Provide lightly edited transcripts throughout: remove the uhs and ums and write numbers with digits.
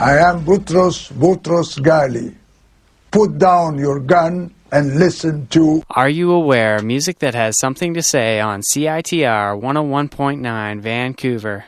I am Boutros Ghali. Put down your gun and listen to Are You Aware? Music that has something to say on CITR 101.9 Vancouver.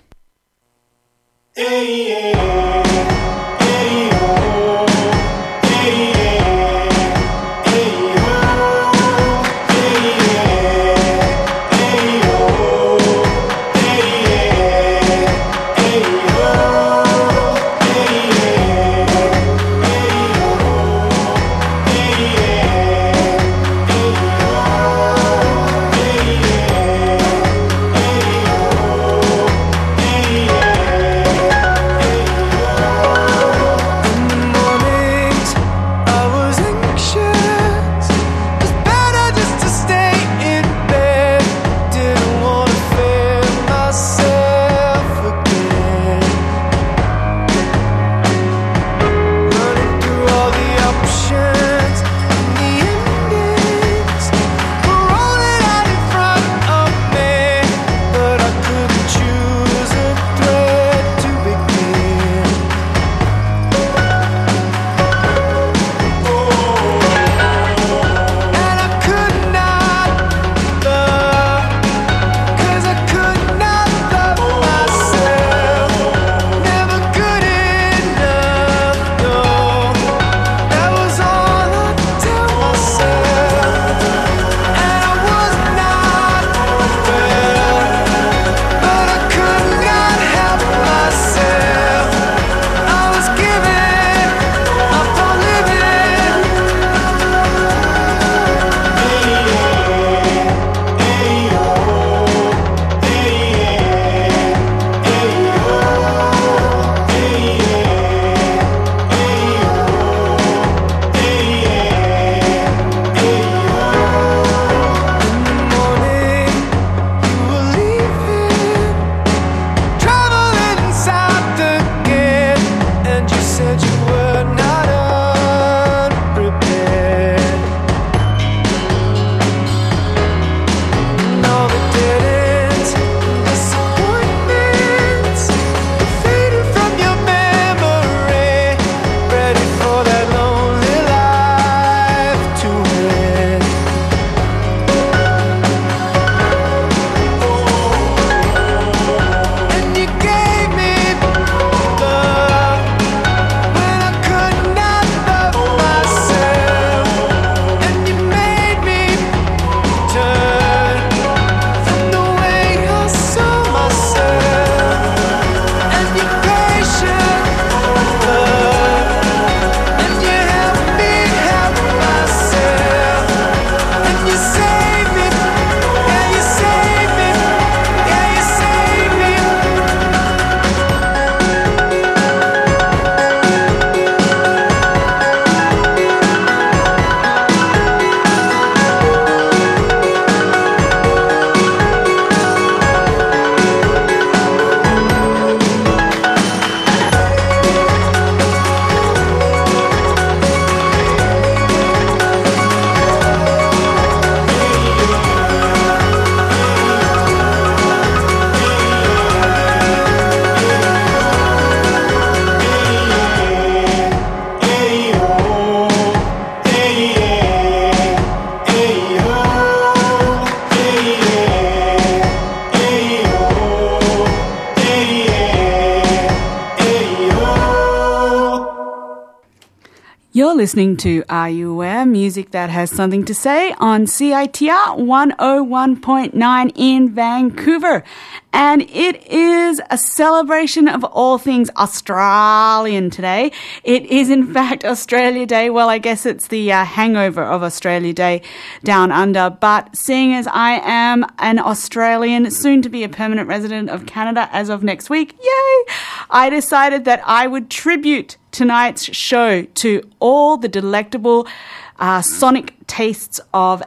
You're listening to Are You Aware? Music that has something to say on CITR 101.9 in Vancouver. And it is a celebration of all things Australian today. It is in fact Australia Day. Well, I guess it's the hangover of Australia Day down under. But seeing as I am an Australian, soon to be a permanent resident of Canada as of next week, yay! I decided that I would tribute tonight's show to all the delectable sonic tastes of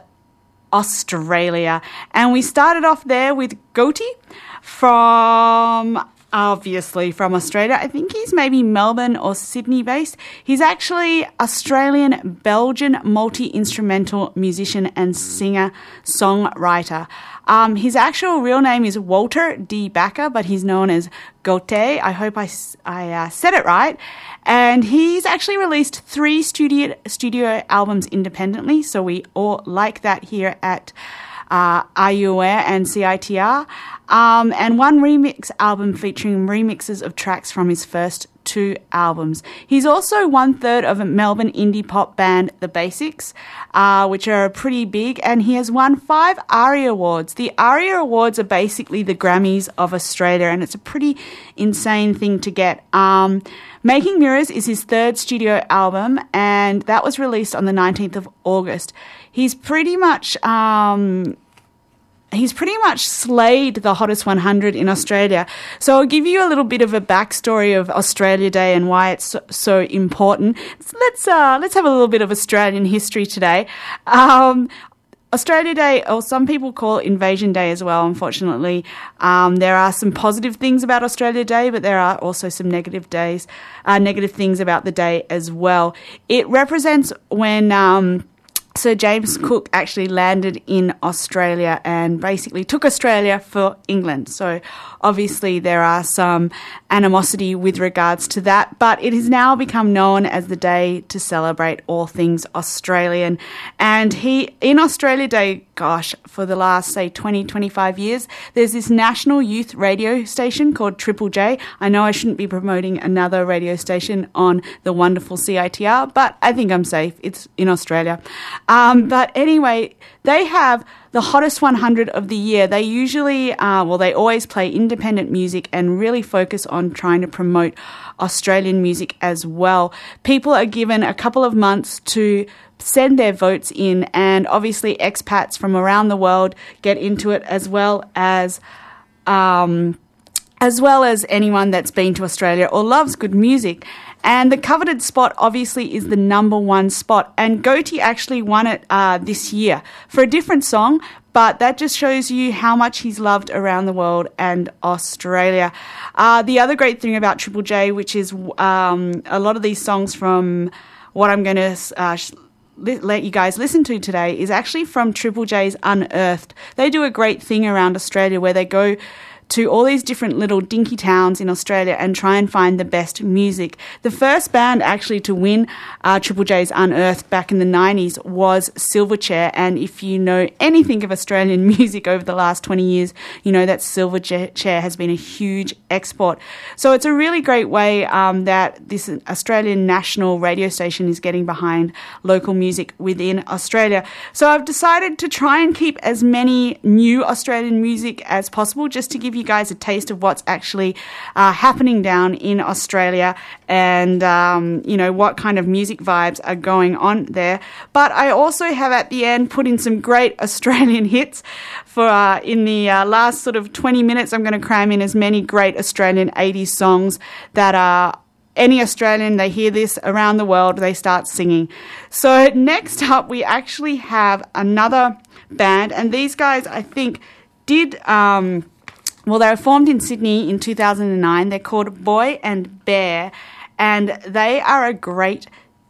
Australia. And we started off there with Goatee from obviously from Australia. I think he's maybe Melbourne or Sydney based. He's actually Australian-Belgian multi-instrumental musician and singer-songwriter. His actual real name is Walter D. Backer, but he's known as Gote. I hope I said it right. And he's actually released 3 studio albums independently, so we all like that here at Are You Aware and CITR. And 1 remix album featuring remixes of tracks from his first 2 albums. He's also 1/3 of a Melbourne indie pop band, The Basics, which are pretty big, and he has won 5 ARIA Awards. The ARIA Awards are basically the Grammys of Australia, and it's a pretty insane thing to get. Making Mirrors is his 3rd studio album, and that was released on the 19th of August. He's pretty much slayed the Hottest 100 in Australia. So I'll give you a little bit of a backstory of Australia Day and why it's so important. Let's have a little bit of Australian history today. Australia Day, or some people call it Invasion Day as well, unfortunately. There are some positive things about Australia Day, but there are also some negative things about the day as well. It represents when Sir James Cook actually landed in Australia and basically took Australia for England. So obviously there are some animosity with regards to that, but it has now become known as the day to celebrate all things Australian. And in Australia Day, gosh, for the last, say, 20, 25 years, there's this national youth radio station called Triple J. I know I shouldn't be promoting another radio station on the wonderful CITR, but I think I'm safe. It's in Australia. But anyway, they have the Hottest 100 of the year. They usually, they always play independent music and really focus on trying to promote Australian music as well. People are given a couple of months to send their votes in, and obviously expats from around the world get into it, as well as anyone that's been to Australia or loves good music. And the coveted spot obviously is the number 1 spot, and Goatee actually won it this year for a different song, but that just shows you how much he's loved around the world and Australia. The other great thing about Triple J, which is a lot of these songs from what I'm going to let you guys listen to today, is actually from Triple J's Unearthed. They do a great thing around Australia where they go to all these different little dinky towns in Australia and try and find the best music. The first band actually to win Triple J's Unearthed back in the 90s was Silverchair, and if you know anything of Australian music over the last 20 years, you know that Silverchair has been a huge export. So it's a really great way that this Australian national radio station is getting behind local music within Australia. So I've decided to try and keep as many new Australian music as possible, just to give you guys a taste of what's actually happening down in Australia, and what kind of music vibes are going on there. But I also have at the end put in some great Australian hits for in the last sort of 20 minutes. I'm going to cram in as many great Australian 80s songs that are any Australian, they hear this around the world, they start singing. So next up we actually have another band, and these guys I think did they were formed in Sydney in 2009. They're called Boy and Bear, and they are a great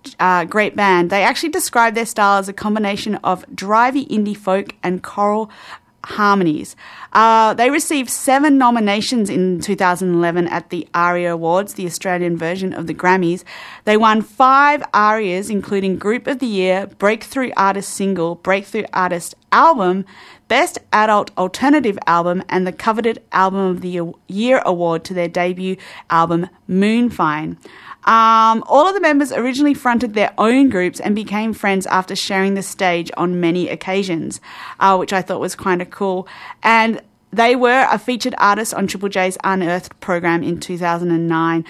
band. They actually describe their style as a combination of drivey indie folk and choral harmonies. They received 7 nominations in 2011 at the ARIA Awards, the Australian version of the Grammys. They won 5 ARIAs, including Group of the Year, Breakthrough Artist Single, Breakthrough Artist Album, Best Adult Alternative Album, and the coveted Album of the Year award to their debut album, Moonfine. All of the members originally fronted their own groups and became friends after sharing the stage on many occasions, which I thought was kind of cool. And they were a featured artist on Triple J's Unearthed program in 2009.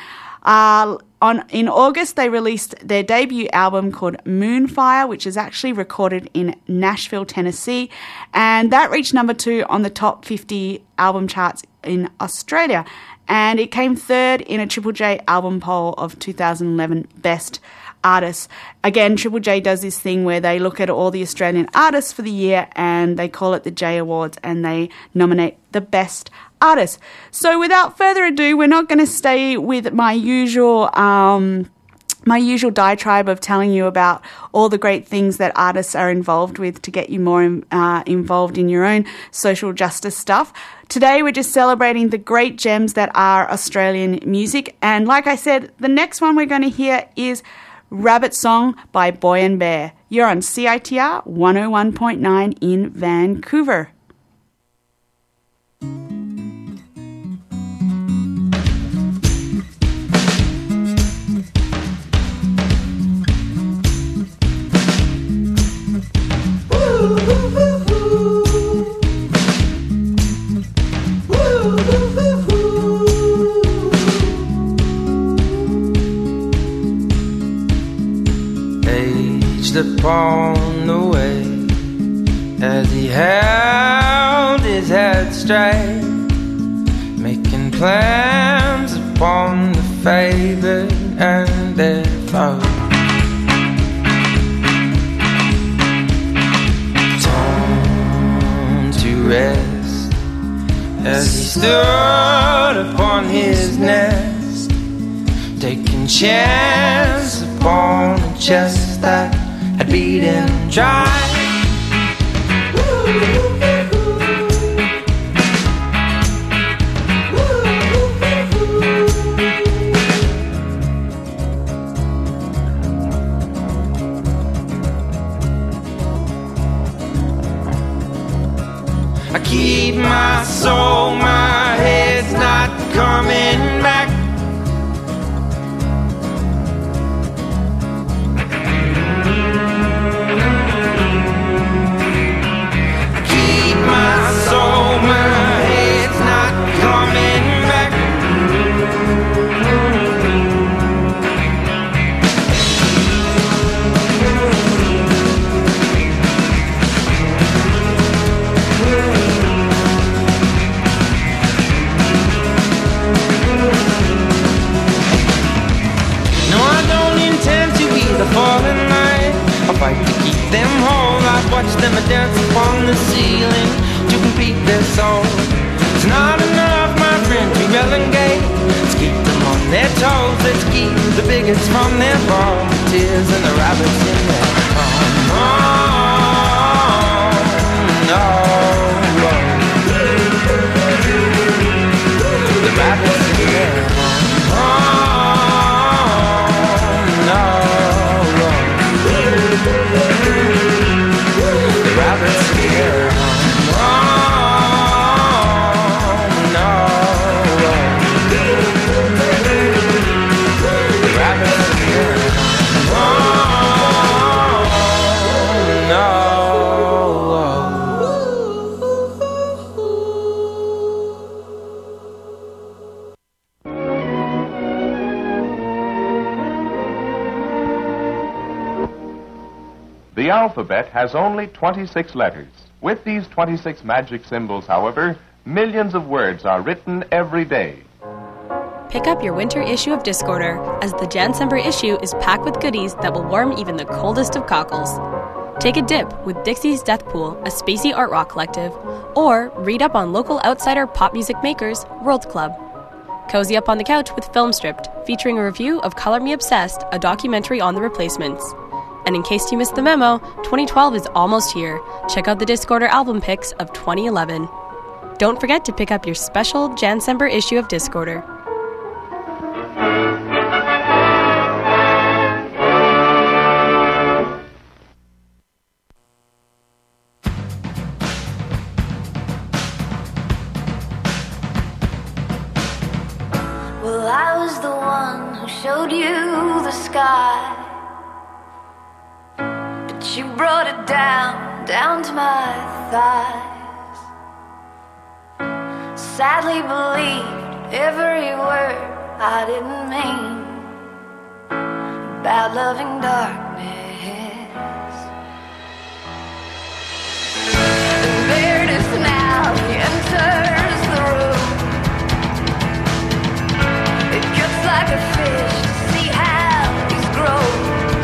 In August, they released their debut album called Moonfire, which is actually recorded in Nashville, Tennessee, and that reached number 2 on the top 50 album charts in Australia. And it came 3rd in a Triple J album poll of 2011 Best artists. Again, Triple J does this thing where they look at all the Australian artists for the year and they call it the J Awards and they nominate the best artists. So without further ado, we're not going to stay with my usual diatribe of telling you about all the great things that artists are involved with to get you more involved in your own social justice stuff. Today we're just celebrating the great gems that are Australian music. And like I said, the next one we're going to hear is Rabbit Song by Boy and Bear. You're on CITR 101.9 in Vancouver. Aged upon the way as he held his head straight, making plans upon the favored and their foe. Torn to rest as he stood upon his nest, taking chance upon a chest that had beaten dry. I keep my soul, my head's not coming back. Fight to keep them whole. I watch them dance upon the ceiling to complete their soul. It's not enough, my friend, to relegate. Let's keep them on their toes. Let's keep the bigots from their balls, the tears and the rabbits in their home. The rabbits in their home. The rabbits here. The alphabet has only 26 letters. With these 26 magic symbols, however, millions of words are written every day. Pick up your winter issue of Discorder, as the Jancember issue is packed with goodies that will warm even the coldest of cockles. Take a dip with Dixie's Death Pool, a spacey art rock collective, or read up on local outsider pop music makers, World Club. Cozy up on the couch with Film Stripped, featuring a review of Color Me Obsessed, a documentary on the Replacements. And in case you missed the memo, 2012 is almost here. Check out the Discorder album picks of 2011. Don't forget to pick up your special Jancember issue of Discorder. Well, I was the one who showed you the sky, but you brought it down to my thighs. Sadly believed every word I didn't mean about loving darkness. The weirdest now enters the room. It cuts like a fish to see how he's grown.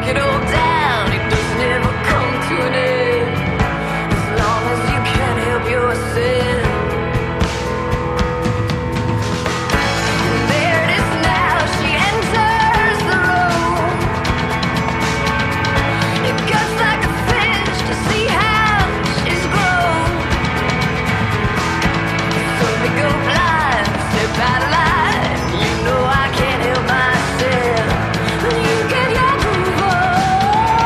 break it all down, it doesn't ever come to an end. As long as you can't help yourself. And there it is now, she enters the room. It guts like a fish to see how she's grown. So we go blind, step out of line. You know I can't help myself. When you get your groove on.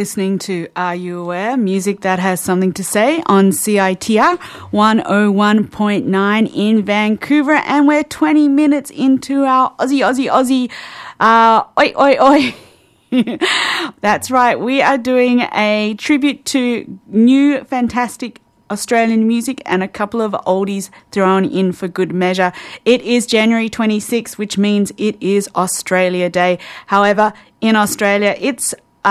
listening to Are You Aware? Music that has something to say on CITR 101.9 in Vancouver, and we're 20 minutes into our Aussie, oi, oi, oi. That's right, we are doing a tribute to new fantastic Australian music and a couple of oldies thrown in for good measure. It is January 26th, which means it is Australia Day. However, in Australia, it's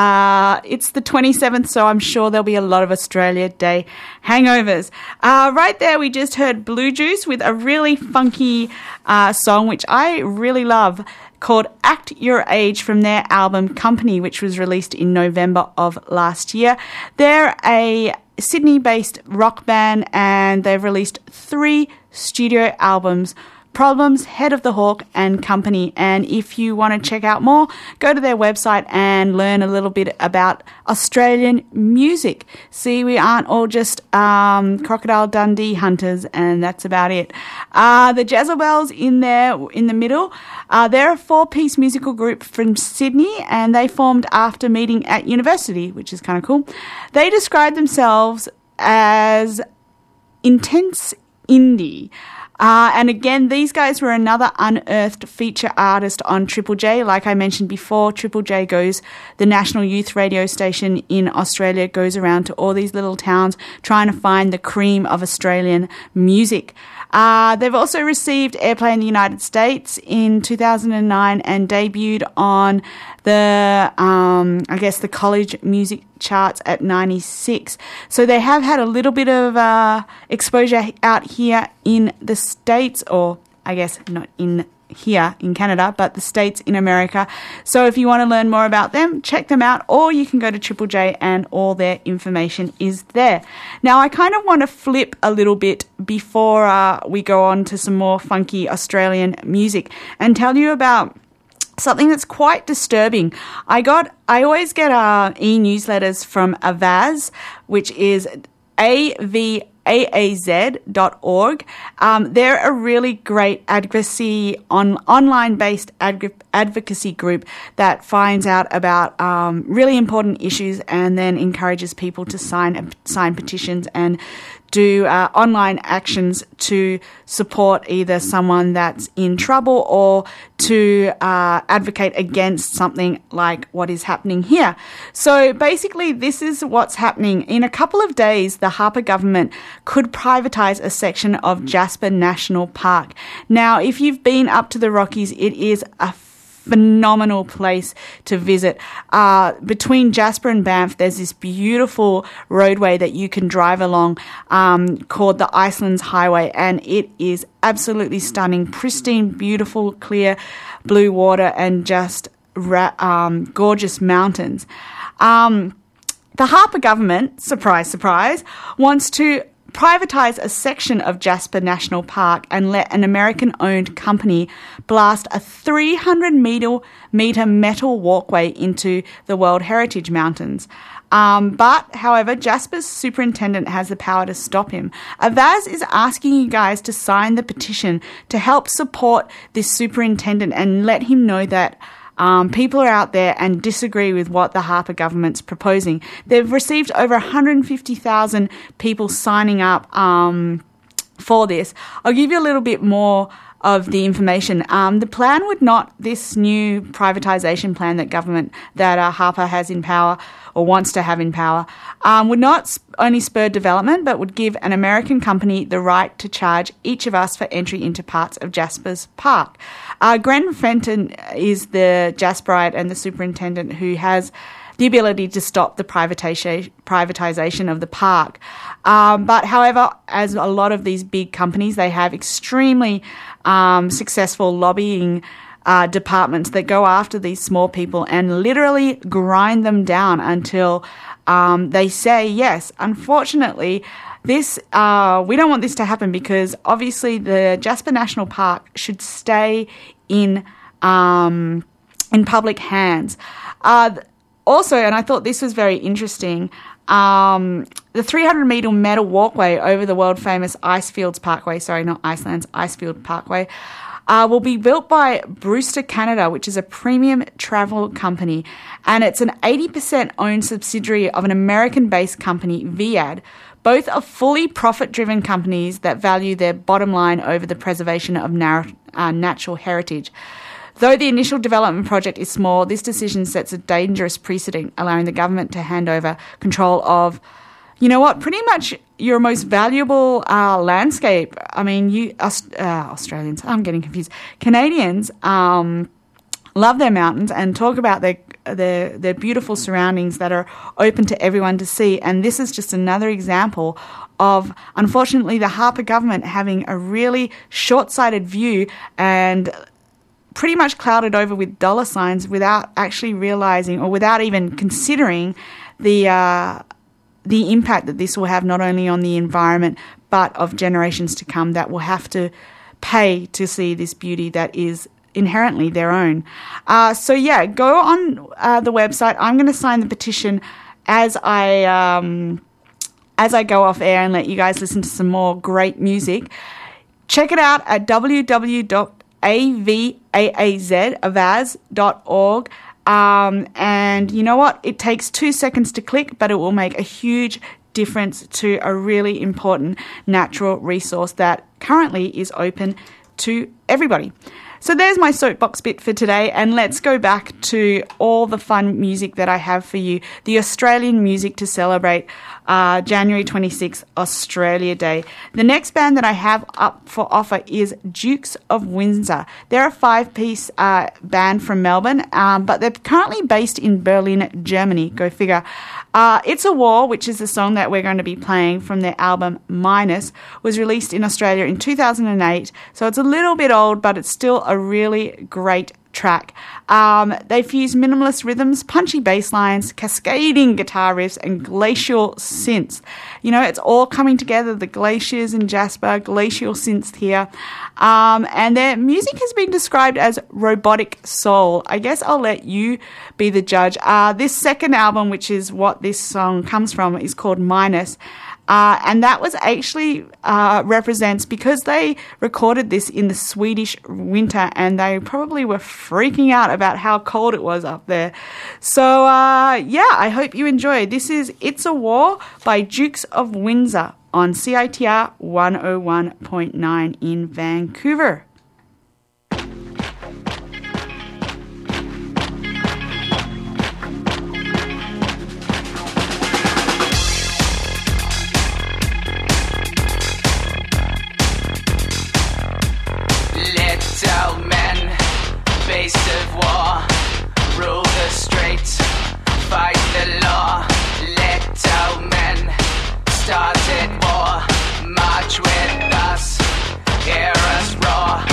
the 27th, so I'm sure there'll be a lot of Australia Day hangovers. Right there, we just heard Blue Juice with a really funky song, which I really love, called Act Your Age, from their album Company, which was released in November of last year. They're a Sydney-based rock band, and they've released 3 studio albums: Problems, Head of the Hawk, and Company. And if you want to check out more, go to their website and learn a little bit about Australian music. See, we aren't all just Crocodile Dundee hunters, and that's about it. The Jezebels in the middle, they're a 4-piece musical group from Sydney, and they formed after meeting at university, which is kind of cool. They describe themselves as intense indie. And again, these guys were another unearthed feature artist on Triple J. Like I mentioned before, Triple J the national youth radio station in Australia, goes around to all these little towns trying to find the cream of Australian music. They've also received airplay in the United States in 2009 and debuted on the college music charts at 96. So they have had a little bit of exposure out here in the States, or I guess not in here in Canada, but the States in America. So if you want to learn more about them, check them out, or you can go to Triple J and all their information is there. Now, I kind of want to flip a little bit before we go on to some more funky Australian music and tell you about something that's quite disturbing. I always get e-newsletters from Avaz, which is AVAAZ.org. They're a really great online-based advocacy group that finds out about really important issues and then encourages people to sign petitions and do online actions to support either someone that's in trouble or to advocate against something like what is happening here. So basically, this is what's happening. In a couple of days, the Harper government could privatise a section of Jasper National Park. Now, if you've been up to the Rockies, it is a phenomenal place to visit. Between Jasper and Banff, there's this beautiful roadway that you can drive along called the Icelands Highway, and it is absolutely stunning, pristine, beautiful, clear blue water, and just gorgeous mountains. The Harper government, surprise, surprise, wants to privatise a section of Jasper National Park and let an American-owned company blast a 300-metre metal walkway into the World Heritage Mountains. However, Jasper's superintendent has the power to stop him. Avaz is asking you guys to sign the petition to help support this superintendent and let him know that people are out there and disagree with what the Harper government's proposing. They've received over 150,000 people signing up for this. I'll give you a little bit more of the information. The plan this new privatisation plan that Harper has in power or wants to have in power, would not only spur development, but would give an American company the right to charge each of us for entry into parts of Jasper's park. Gren Fenton is the Jasperite and the superintendent who has the ability to stop the privatisation of the park. But however, as a lot of these big companies, they have extremely successful lobbying departments that go after these small people and literally grind them down until they say yes. Unfortunately, we don't want this to happen because obviously the Jasper National Park should stay in public hands. Also, and I thought this was very interesting, the 300-metre metal walkway over the world-famous Icefields Parkway, sorry, not Icelands, Icefield Parkway, will be built by Brewster Canada, which is a premium travel company, and it's an 80% owned subsidiary of an American-based company, Viad. Both are fully profit-driven companies that value their bottom line over the preservation of natural heritage. Though the initial development project is small, this decision sets a dangerous precedent, allowing the government to hand over control of, you know what, pretty much your most valuable landscape. I mean, Australians, I'm getting confused. Canadians love their mountains and talk about their beautiful surroundings that are open to everyone to see. And this is just another example of, unfortunately, the Harper government having a really short-sighted view and pretty much clouded over with dollar signs without actually realizing or without even considering the impact that this will have not only on the environment but of generations to come that will have to pay to see this beauty that is inherently their own. So yeah, go on the website. I'm going to sign the petition as I go off air and let you guys listen to some more great music. Check it out at www.avaz.org. And you know what? It takes 2 seconds to click, but it will make a huge difference to a really important natural resource that currently is open to everybody. So there's my soapbox bit for today, and let's go back to all the fun music that I have for you. The Australian music to celebrate January 26th, Australia Day. The next band that I have up for offer is Dukes of Windsor. They're a 5-piece band from Melbourne, but they're currently based in Berlin, Germany. Go figure. It's a War, which is the song that we're going to be playing from their album Minus, was released in Australia in 2008. So it's a little bit old, but it's still a really great track. They fuse minimalist rhythms, punchy bass lines, cascading guitar riffs, and glacial synths. You know, it's all coming together, the glaciers in Jasper, glacial synths here. And their music has been described as robotic soul. I guess I'll let you be the judge. This second album, which is what this song comes from, is called Minus. And that was actually represents, because they recorded this in the Swedish winter and they probably were freaking out about how cold it was up there. So, yeah, I hope you enjoy. This is It's a War by Dukes of Windsor on CITR 101.9 in Vancouver. Little men, face of war, rule the streets, fight the law. Little men, started war, march with us, hear us roar.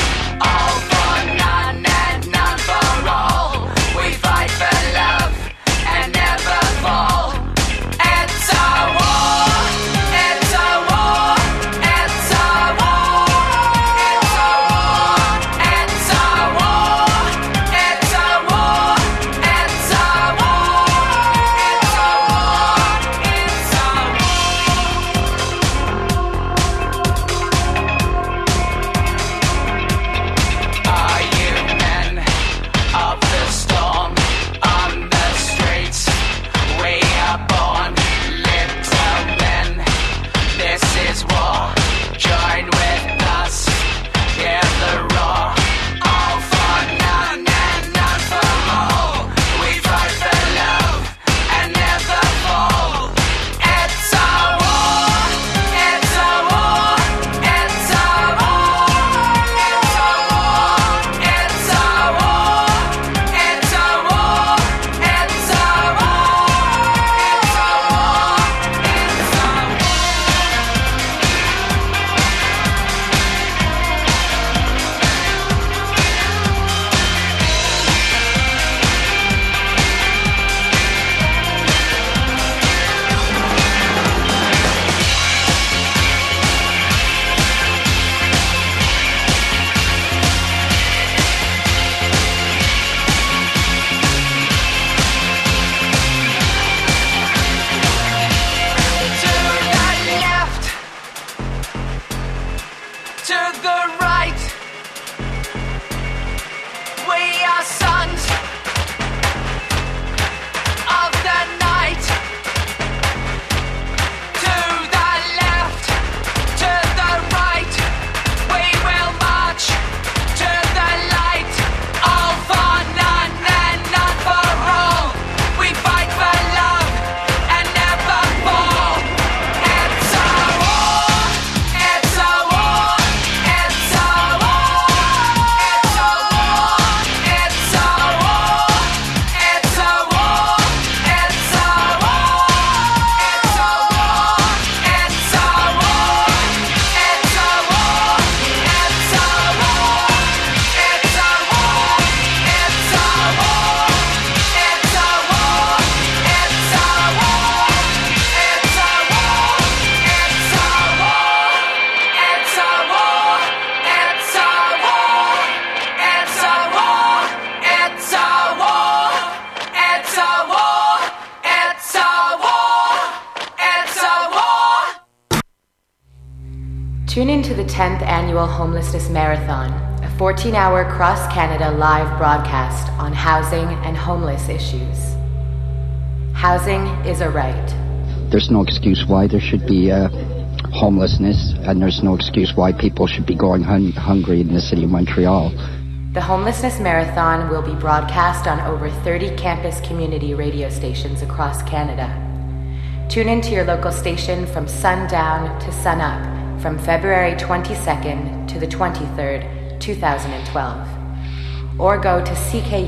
Tune in to the 10th Annual Homelessness Marathon, a 14-hour cross-Canada live broadcast on housing and homeless issues. Housing is a right. There's no excuse why there should be homelessness, and there's no excuse why people should be going hungry in the city of Montreal. The Homelessness Marathon will be broadcast on over 30 campus community radio stations across Canada. Tune in to your local station from sundown to sunup from February 22nd to the 23rd, 2012. Or go to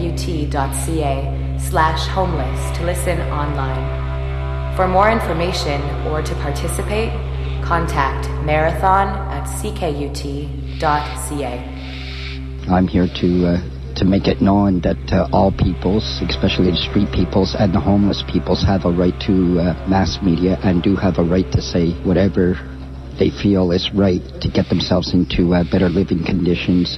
ckut.ca/homeless to listen online. For more information or to participate, contact marathon@ckut.ca. I'm here to make it known that all peoples, especially the street peoples and the homeless peoples, have a right to mass media and do have a right to say whatever they feel is right to get themselves into better living conditions.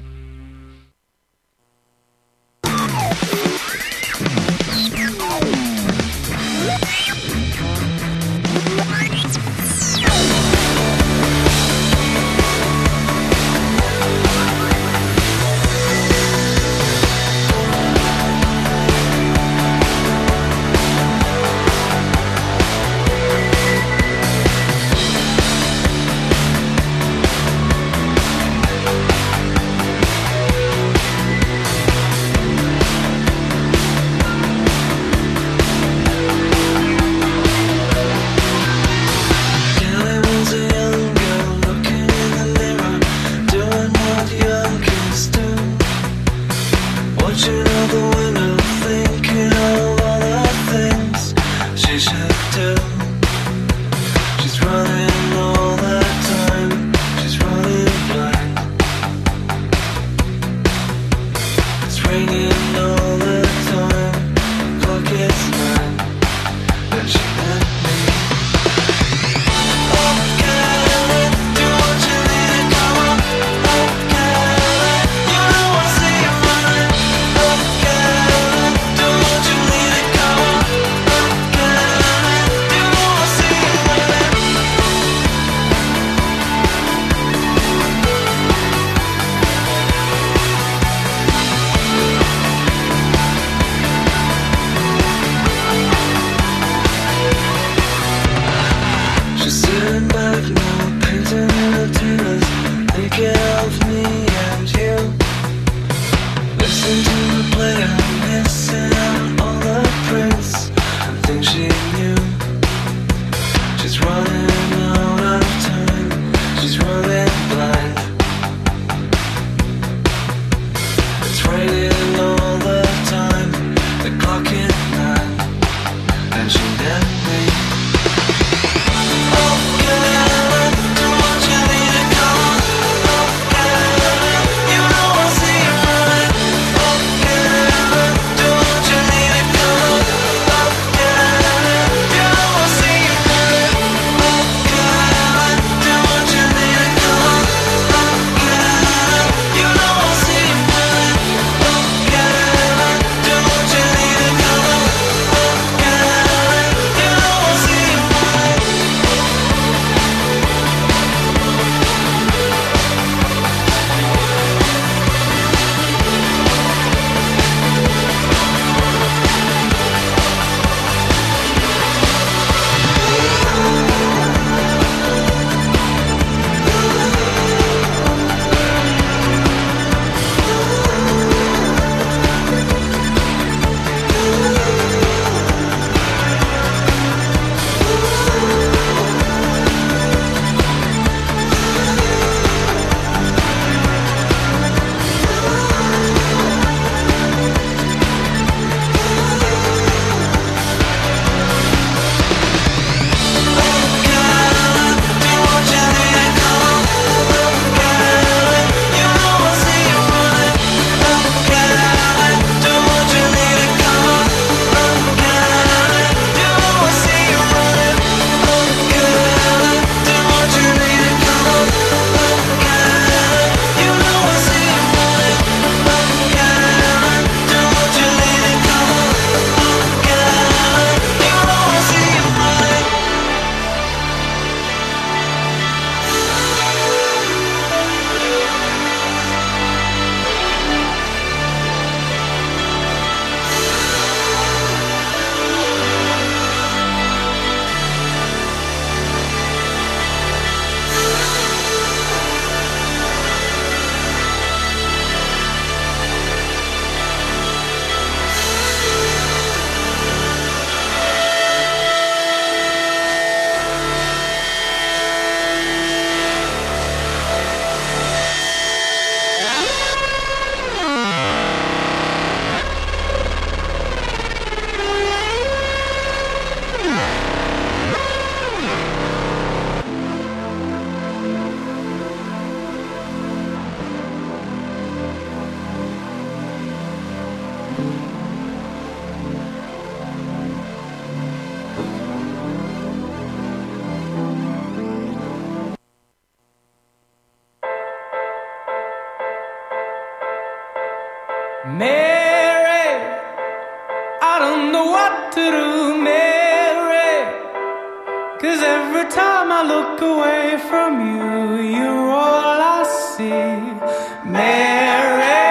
time I look away from you, you're all I see. Mary,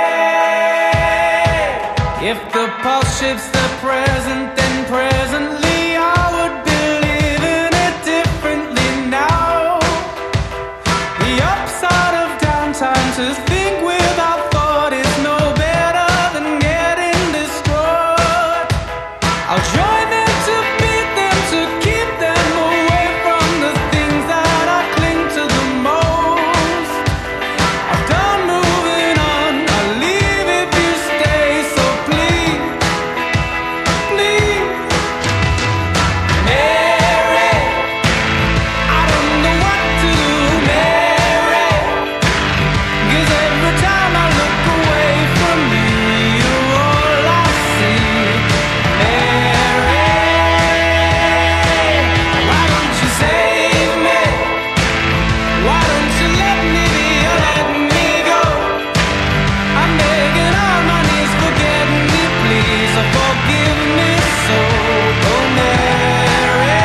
if the pulse shapes the present, then presently I would be living it differently now. The upside of downtime, to think without thought is no better than getting destroyed. I'll join them to beat them, to keep them away from the things that I cling to the most. I've done moving on, I'll leave if you stay, so please, please. Mary, I don't know what to do, Mary, 'cause every time I look away from you, you're all I see. Mary, why don't you save me? Why don't you let me be or let me go? I'm begging on my knees, forget me please, or forgive me so. Oh Mary,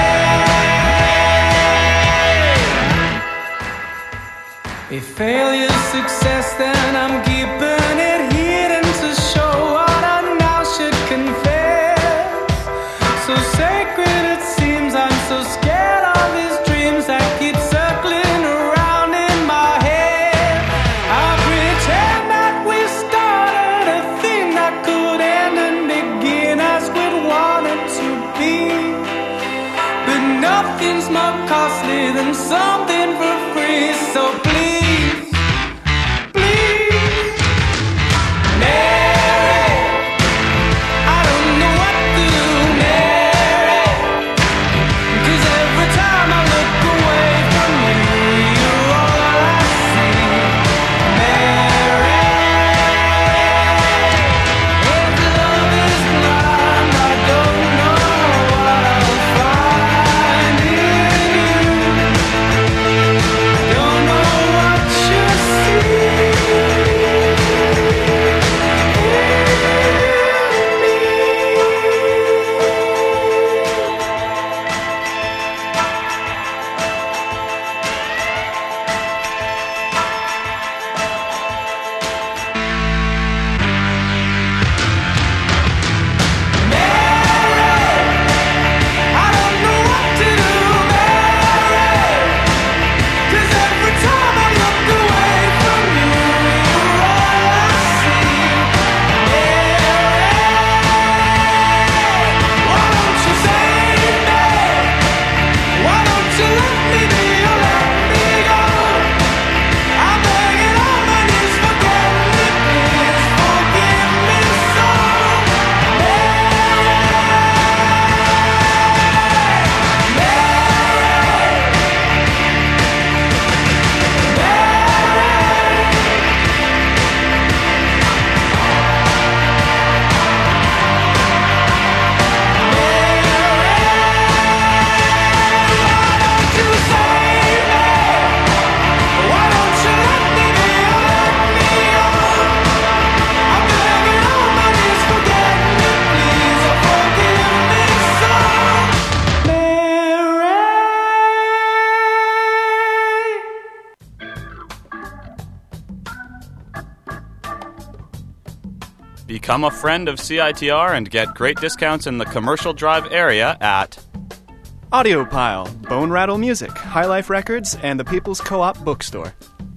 if failure's success, then I'm keeping it hidden to show what I now should confess. So sacred it seems, I'm so scared of these dreams that keep circling around in my head. I pretend that we started a thing that could end and begin as we'd wanted to be. But nothing's more costly than something for free, so please, please, Mary, I don't know what to do, Mary, 'cause every time I look away from you, you're all I see. Mary, if love is blind, I don't know what I'll find in you. Don't know what you see I don't know what to do, Mary, 'cause every time I look away from you, you're all I see. Mary, why don't you save me? Why don't you let me be or let me go? I'm begging on my knees, forget me please, forgive me so. Become a friend of CITR and get great discounts in the Commercial Drive area at Audiopile, Bone Rattle Music, High Life Records, and the People's Co-op Bookstore.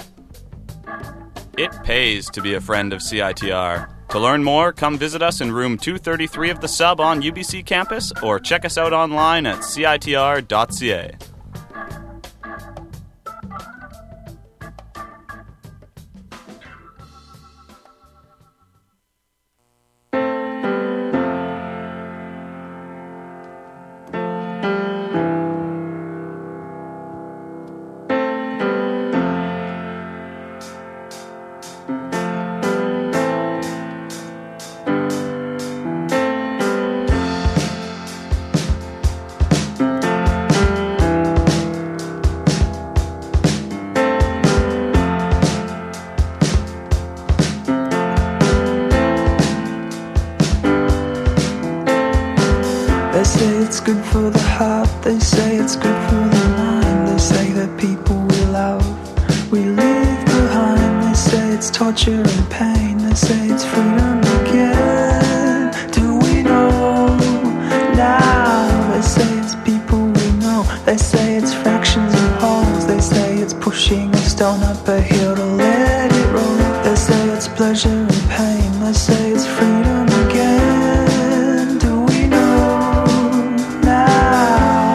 It pays to be a friend of CITR. To learn more, come visit us in room 233 of the Sub on UBC campus or check us out online at citr.ca. people we love, we leave behind. They say it's torture and pain, they say it's freedom again. Do we know now? They say it's people we know, they say it's fractions and wholes, they say it's pushing a stone up a hill to let it roll. They say it's pleasure and pain, they say it's freedom again. Do we know now?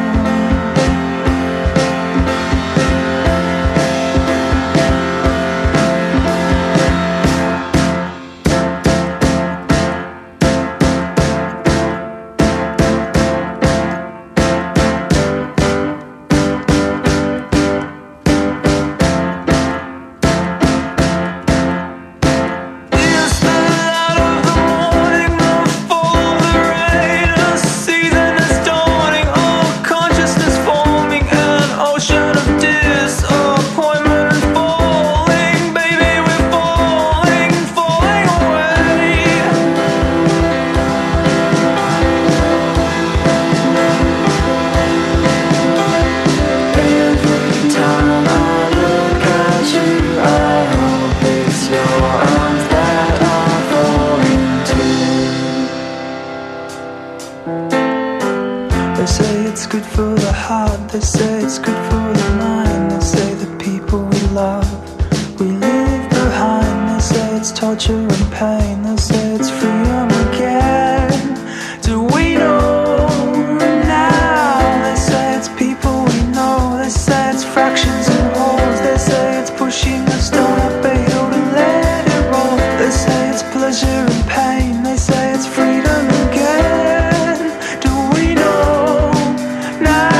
They say it's good for the heart, they say it's good for the mind. They say the people we love, we leave behind. They say it's torture and pain, they say it's freedom again. Do we know now? They say it's people we know, they say it's fractions and wholes, they say it's pushing a stone up a hill to let it roll. They say it's pleasure and pain, they say it's freedom again. Do we know now?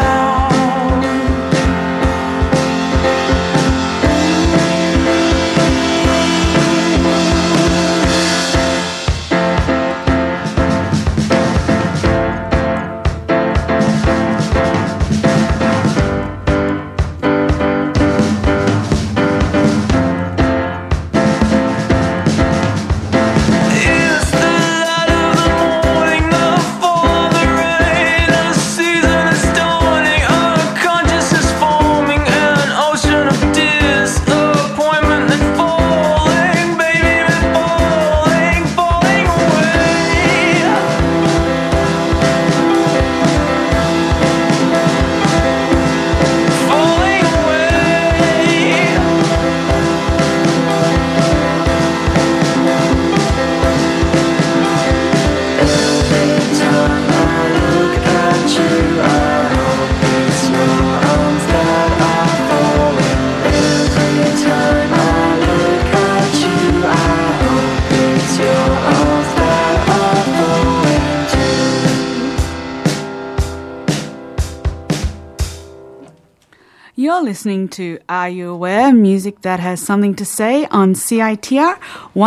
You're listening to Are You Aware? Music that has something to say on CITR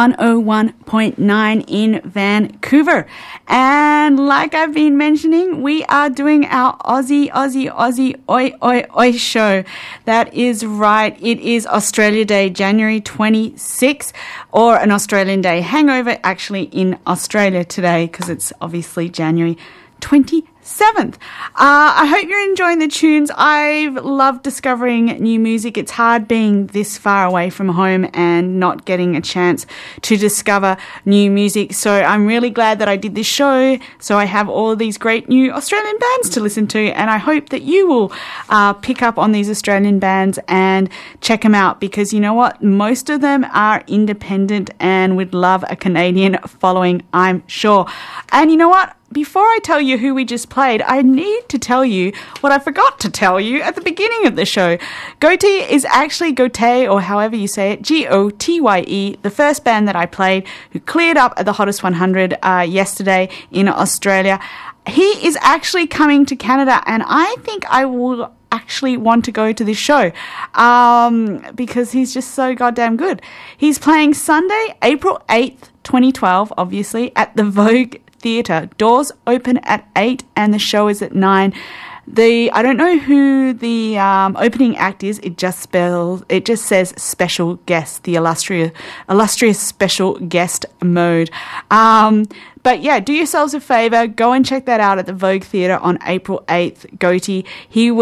101.9 in Vancouver. And like I've been mentioning, we are doing our Aussie Oi Oi Oi show. That is right. It is Australia Day, January 26th, or an Australian Day hangover actually in Australia today because it's obviously January 27th. I hope you're enjoying the tunes. I've loved discovering new music. It's hard being this far away from home and not getting a chance to discover new music. So I'm really glad that I did this show. So I have all of these great new Australian bands to listen to. And I hope that you will pick up on these Australian bands and check them out because you know what? Most of them are independent and would love a Canadian following, I'm sure. And you know what? Before I tell you who we just played, I need to tell you what I forgot to tell you at the beginning of the show. Gotye is actually Gotye, or however you say it, Gotye, the first band that I played, who cleared up at the Hottest 100 yesterday in Australia. He is actually coming to Canada, and I think I will actually want to go to this show because he's just so goddamn good. He's playing Sunday, April 8th, 2012, obviously, at the Vogue Theatre. Doors open at 8 and the show is at 9. I don't know who the opening act is. It just says special guest, the illustrious special guest mode. But yeah, do yourselves a favor. Go and check that out at the Vogue Theatre on April 8th. Gotye. He was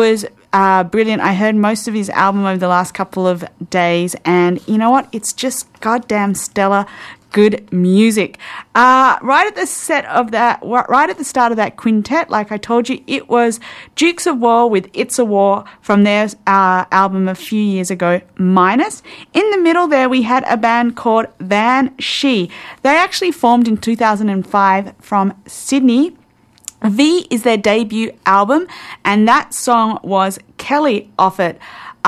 brilliant. I heard most of his album over the last couple of days, and you know what? It's just goddamn stellar. Good music. Right at the start of that quintet, like I told you, it was Dukes of War with It's a War from their album a few years ago, Minus. In the middle there, we had a band called Van She. They actually formed in 2005 from Sydney. V is their debut album, and that song was Kelly off it.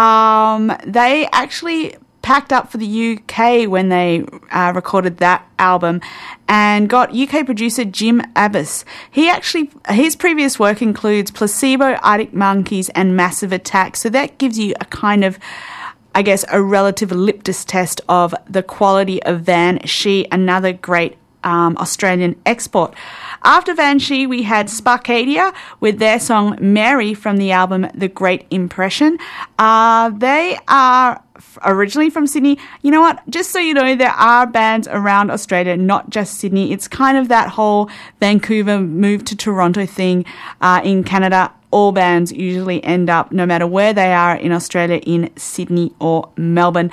They actually packed up for the UK when they recorded that album and got UK producer Jim Abbas. His previous work includes Placebo, Arctic Monkeys and Massive Attack, so that gives you a kind of, I guess, a relative litmus test of the quality of Van She, another great Australian export. After Van She, we had Sparkadia with their song Mary from the album The Great Impression. They are originally from Sydney. You know what? Just so you know, there are bands around Australia, not just Sydney. It's kind of that whole Vancouver move to Toronto thing in Canada. All bands usually end up, no matter where they are in Australia, in Sydney or Melbourne.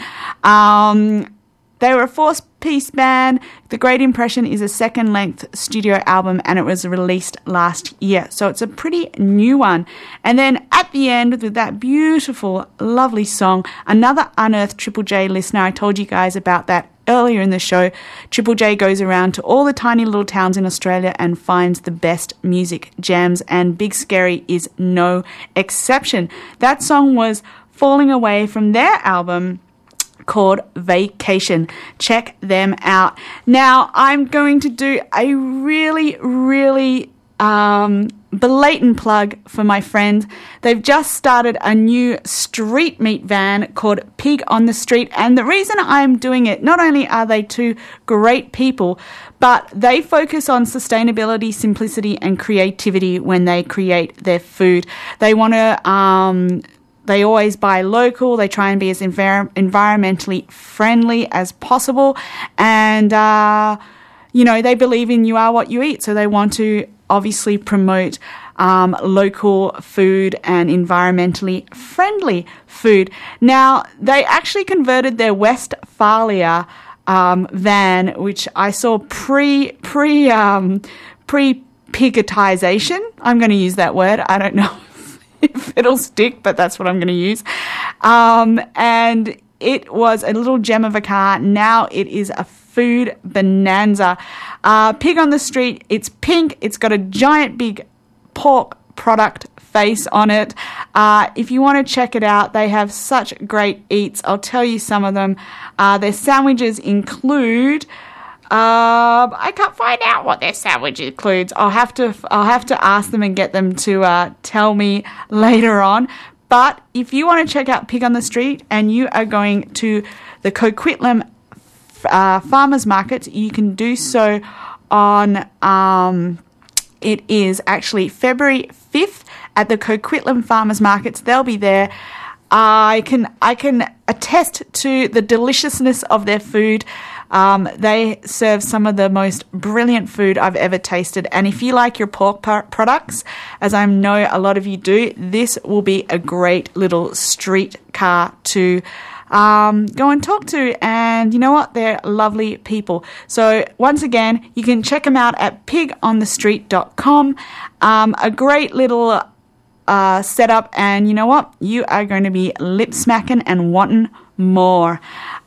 They were a four-piece band. The Great Impression is a second-length studio album, and it was released last year. So it's a pretty new one. And then at the end, with that beautiful, lovely song, another Unearthed Triple J listener. I told you guys about that earlier in the show. Triple J goes around to all the tiny little towns in Australia and finds the best music gems, and Big Scary is no exception. That song was Falling Away from their album called Vacation. Check them out. Now, I'm going to do a really, really blatant plug for my friends. They've just started a new street meat van called Pig on the Street, and the reason I'm doing it, not only are they two great people, but they focus on sustainability, simplicity, and creativity when they create their food. They want to they always buy local. They try and be as environmentally friendly as possible. And, they believe in you are what you eat. So they want to obviously promote local food and environmentally friendly food. Now, they actually converted their Westphalia van, which I saw pre-pigotization. I'm going to use that word. I don't know if it'll stick, but that's what I'm going to use. And it was a little gem of a car. Now it is a food bonanza. Pig on the Street. It's pink. It's got a giant big pork product face on it. If you want to check it out, they have such great eats. I'll tell you some of them. Their sandwiches include... I can't find out what their sandwich includes. I'll have to ask them and get them to tell me later on. But if you want to check out Pig on the Street and you are going to the Coquitlam Farmers Market, you can do so on it is actually February 5th at the Coquitlam Farmers Markets. They'll be there. I can attest to the deliciousness of their food. They serve some of the most brilliant food I've ever tasted. And if you like your pork products, as I know a lot of you do, this will be a great little street car to go and talk to. And you know what? They're lovely people. So once again, you can check them out at pigonthestreet.com. A great little setup. And you know what? You are going to be lip smacking and wanting more.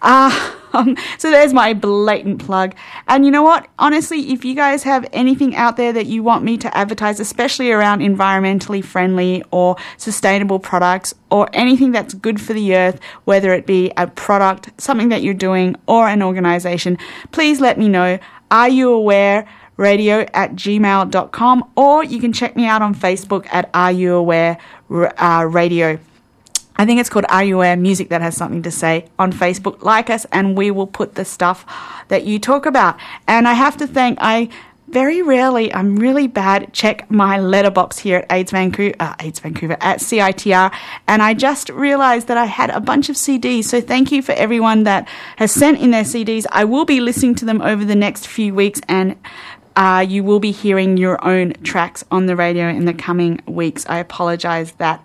So there's my blatant plug. And you know what? Honestly, if you guys have anything out there that you want me to advertise, especially around environmentally friendly or sustainable products or anything that's good for the earth, whether it be a product, something that you're doing, or an organization, please let me know. Are you aware? radio@gmail.com, or you can check me out on Facebook at Are You Aware Radio. I think it's called Are You Aware Music That Has Something to Say on Facebook. Like us, and we will put the stuff that you talk about. And I have to thank, very rarely, I'm really bad, check my letterbox here at AIDS Vancouver, at CITR, and I just realized that I had a bunch of CDs, so thank you for everyone that has sent in their CDs. I will be listening to them over the next few weeks, and you will be hearing your own tracks on the radio in the coming weeks. I apologize that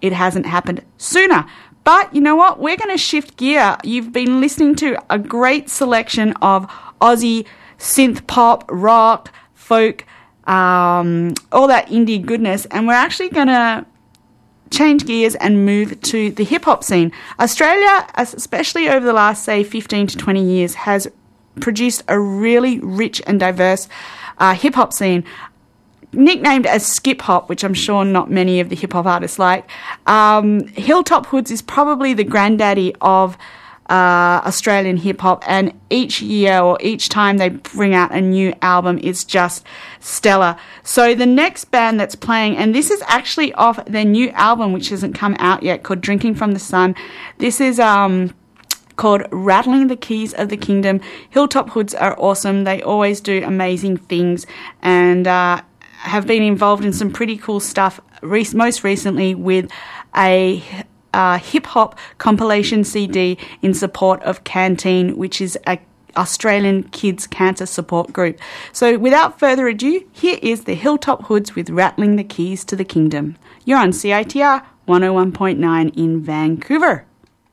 it hasn't happened sooner. But you know what? We're going to shift gear. You've been listening to a great selection of Aussie synth pop, rock, folk, all that indie goodness, and we're actually going to change gears and move to the hip-hop scene. Australia, especially over the last, say, 15 to 20 years, has produced a really rich and diverse hip-hop scene, nicknamed as skip-hop, which I'm sure not many of the hip-hop artists like. Hilltop Hoods is probably the granddaddy of Australian hip-hop, and each year or each time they bring out a new album, it's just stellar. So the next band that's playing, and this is actually off their new album, which hasn't come out yet, called Drinking from the Sun. This is called Rattling the Keys of the Kingdom. Hilltop Hoods are awesome. They always do amazing things, and have been involved in some pretty cool stuff, most recently with a hip-hop compilation CD in support of Canteen, which is a Australian kids cancer support group. So without further ado, here is the Hilltop Hoods with Rattling the Keys to the Kingdom. You're on CITR 101.9 in Vancouver.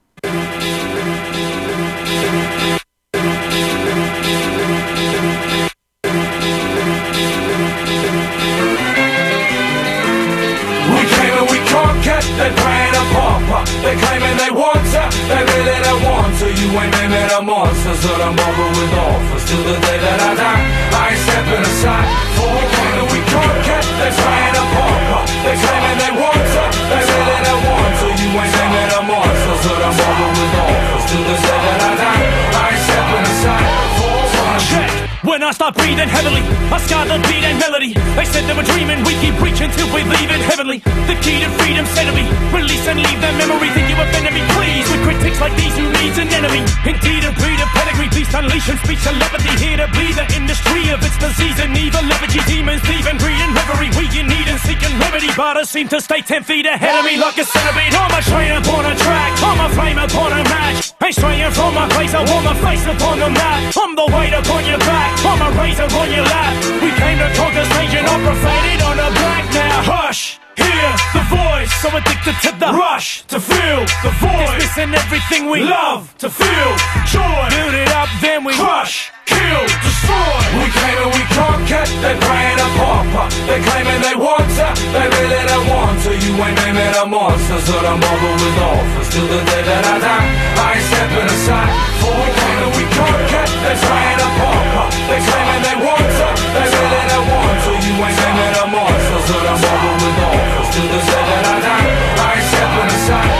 They playing a pauper, they claiming they want to, they really don't want to. You ain't naming a monster, so don't bother with offers. Till the day that I die, I ain't stepping aside. For we came and we conquered, they playing a pauper, they claiming they want to, they really don't want to. You ain't naming a monster, so don't bother with offers. Till the day that I die, I ain't stepping aside. Check. When I start breathing heavily, I scar the beat and melody. They said they were dreaming, we keep preaching till we leave in heavenly. The key to freedom said to me, release and leave their memory. Think you offended me, please, with critics like these, who needs an enemy? Indeed a breed of pedigree, beast unleashing speech telepathy. Here to bleed the industry of its disease and evil. Lethargy, demons, thieving, greed and reverie. We in need and seeking remedy, but I seem to stay 10 feet ahead of me like a centipede. I'm a train upon a track, I'm a flame upon a match. Ain't straying from my place, I want my face upon the map. I'm the weight upon your back, I'm a razor on your lap. We came to conquer stage and I'm profated on the black now. Hush, hear the voice, so addicted to the rush to feel the void. Dismissing everything we love to feel joy. Build it up, then we crush, kill, destroy. We came and we conquered, they praying a pauper, they claiming they want to, they really don't want to. You ain't naming a monster, so don't bother with offers. Till the day that I die, I ain't stepping aside. For we came and we conquered, they praying a pauper, they claiming they want to, they really don't want to. You ain't naming a monster, so don't bother with offers. Till the day that I die, I ain't stepping aside.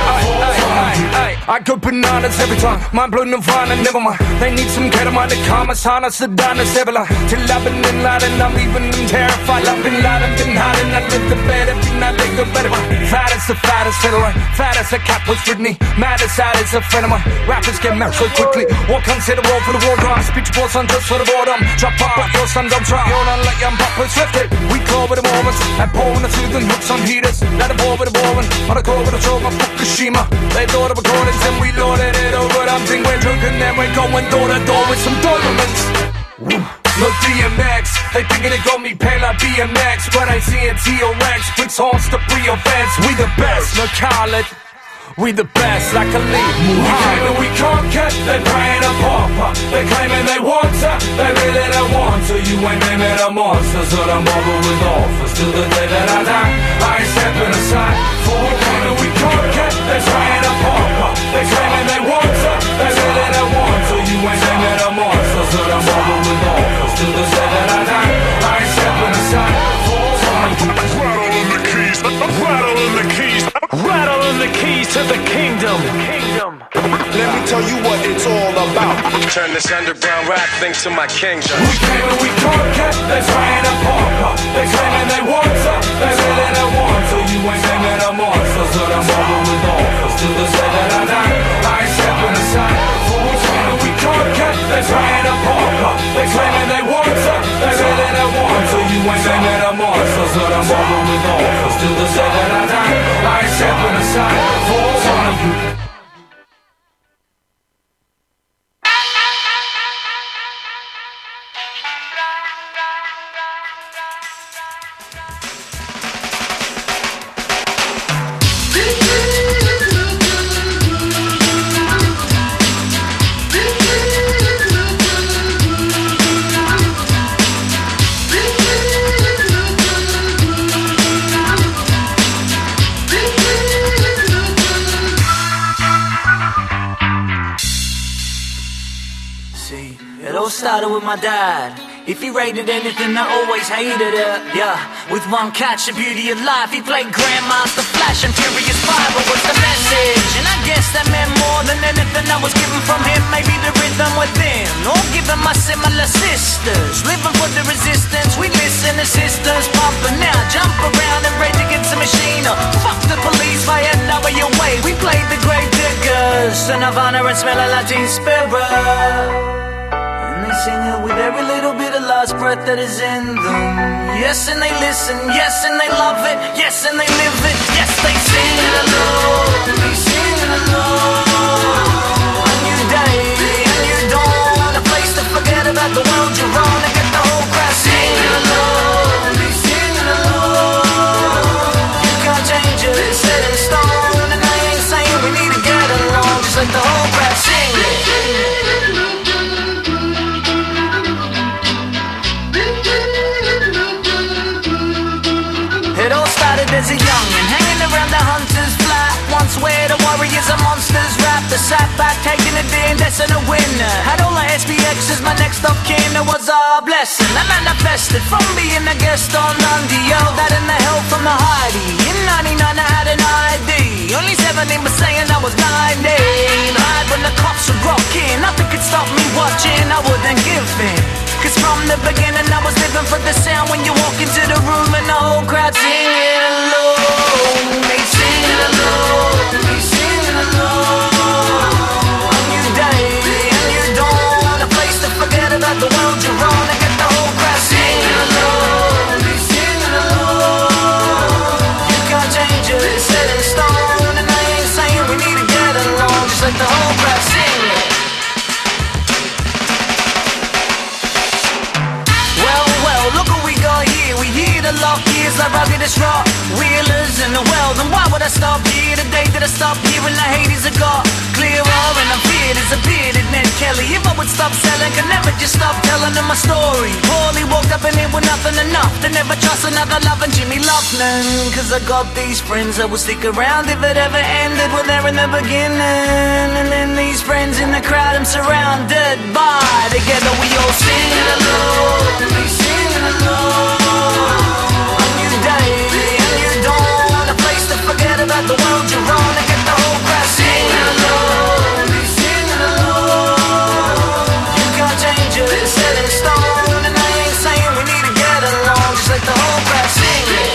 I go bananas every time, mind blown Nirvana, never mind. They need some ketamine to calm us, harness the Donna Sevilla. Till I've been in line and I'm leaving them terrified. I've been lying, been hiding under the bed every night they go better. Fat as the fattest fiddler, fat as a cat was Britney. Mad as sad as a friend of mine. Rappers get married so quickly. What consider all for the war crime? Speech boards on just for the boredom. Drop pop, but your son don't try. You're not like young poppers, lifted. We claw with the moments. I pour in the soothing hooks on heaters. Let it pour with the boring. On a core with a show, my Fukushima. They thought of recordings and we loaded it over. I'm thinking we're drunk and then we're going door to door with some tournaments. Look DMX, they thinking they got me paid like BMX, but I see it T-O-Rex, bricks horns to pre-offense. We the best, look Khaled, we the best like a lead. We came and we conquered, they praying a pauper, they claiming they want to, they really don't want to. You ain't naming a monster, so don't bother with offers. Till the day that I die, I ain't stepping aside. For we came and we conquered, they praying a pauper, they claiming they want to, they really don't want to. You ain't naming a monster, so don't bother with offers. Till the day that I die, I ain't stepping aside. Rattling the keys, rattling the keys, rattling the keys to the kingdom. Let me tell you what it's all about. Turn this underground rap thing to my kingdom. We came and we conquered, they praying a pauper, they claiming they want to, they really don't want to. You ain't naming a monster, so don't bother with offers. Till the day that I die, I ain't stepping aside. For we came and we conquered, they praying a pauper, they claiming they want to, they really don't want to. You ain't naming a monster, so don't bother with offers. Till the day that I die, I ain't stepping aside. For one of you. Good all started with my dad. If he rated anything, I always hated it, yeah. With one catch, the beauty of life, he played Grandmaster Flash and Furious 5, but what's the message? And I guess that meant more than anything I was given from him. Maybe the rhythm within, or given my similar sisters. Living for the resistance, we listen to sisters pumping now, jump around and rage against the machine. Fuck the police, by NWA, we played the Grave Diggers, Son of Honor and Smell of Latin Spirit. They sing it with every little bit of last breath that is in them. Yes, and they listen, yes, and they love it, yes, and they live it, yes, they sing it alone, they sing it alone. A new day, a new dawn, a place to forget about the world you're on and get the whole crowd sing it alone, they sing it alone. You can't change it, it's set in stone, and I ain't saying we need to get along, just let the whole crowd sing it. It all started as a youngin', hanging around the hunter's flat. Once where the warriors and monsters rap. The sat back, taking a day and that's a winner. Had all the SPX as my next of kin. It was a blessing. I manifested from being a guest on Dundee. Yelled that in the hell from the Heidi. In 99 I had an ID. Only 17 but saying I was 19. Hide when the cops were rocking. Nothing could stop me watching. I wouldn't give in. Cause from the beginning I was living for the sound. When you walk into the room and the whole crowd singing along. They sing it along, they sing it along. A new day, a new dawn, a place to forget about the world you're on and get the whole crowd singing along. They sing it along. You can't change it, it's set in stone. And I ain't saying we need to get along, just let the whole crowd sing it. Look what we got here, we here to lock ears like ruggedest rock wheelers in the world. And why would I stop here the day that I stop hearing the Hades I got clearer and I'm feared as a bearded Ned Kelly. If I would stop selling, could never just stop telling them my story. Poorly walked up in it with nothing enough to never trust another loving Jimmy Laughlin. Cause I got these friends that will stick around if it ever ended when they're in the beginning. And then these friends in the crowd I'm surrounded by. Together we all sing it alone, we sing it alone. A new day, a new dawn, a place to forget about the world you're on and get the whole crowd singing alone, we sing it alone. You can't change it, it's set in stone. And I ain't saying we need to get along, just let the whole crowd sing it.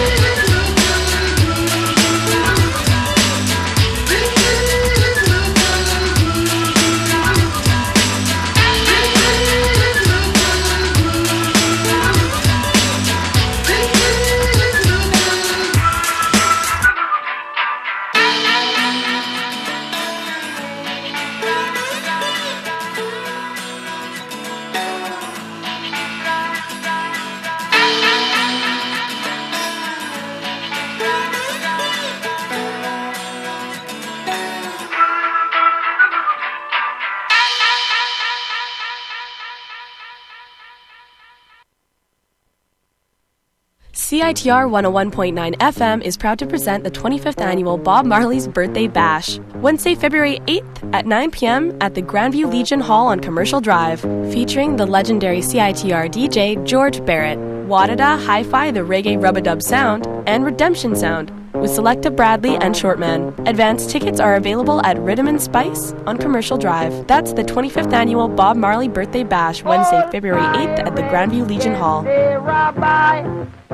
CITR 101.9 FM is proud to present the 25th annual Bob Marley's Birthday Bash, Wednesday, February 8th at 9 p.m. at the Grandview Legion Hall on Commercial Drive, featuring the legendary CITR DJ George Barrett, Wadada Hi-Fi the Reggae Rub-a-Dub Sound, and Redemption Sound, with Selecta Bradley and Shortman. Advance tickets are available at Rhythm and Spice on Commercial Drive. That's the 25th annual Bob Marley Birthday Bash, Wednesday, February 8th at the Grandview Legion Hall. Hey, Rabbi,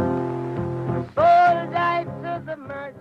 sold I to the merchant.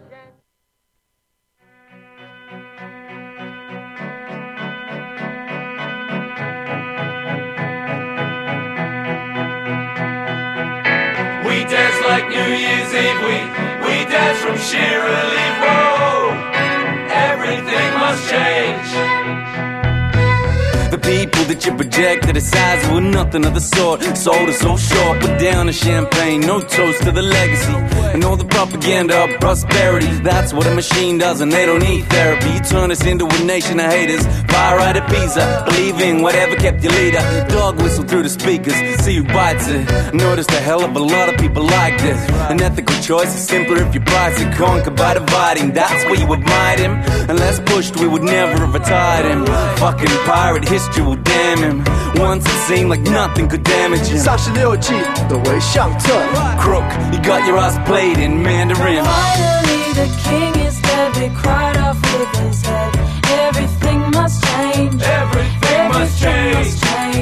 We dance like New Year's Eve, we dance from sheer relief. Whoa, everything must change. The people that you project are the size of nothing of the sort. Sold us so short, put down the champagne, no toast to the legacy. And all the propaganda of prosperity, that's what a machine does, and they don't need therapy. You turn us into a nation of haters, fire right at Pisa, believing whatever kept your leader. Dog whistle through the speakers, see who bites it. Notice the hell of a lot of people like this. An ethical choice is simpler if you price it, conquer by dividing. That's where you admired him. Unless pushed, we would never have retired him. Fucking pirate history will damn him. Once it seemed like nothing could damage him. 36计的微相册 Crook, you got your eyes played in Mandarin. Finally the king is dead, they cried off with his head. Everything must change. Everything must change.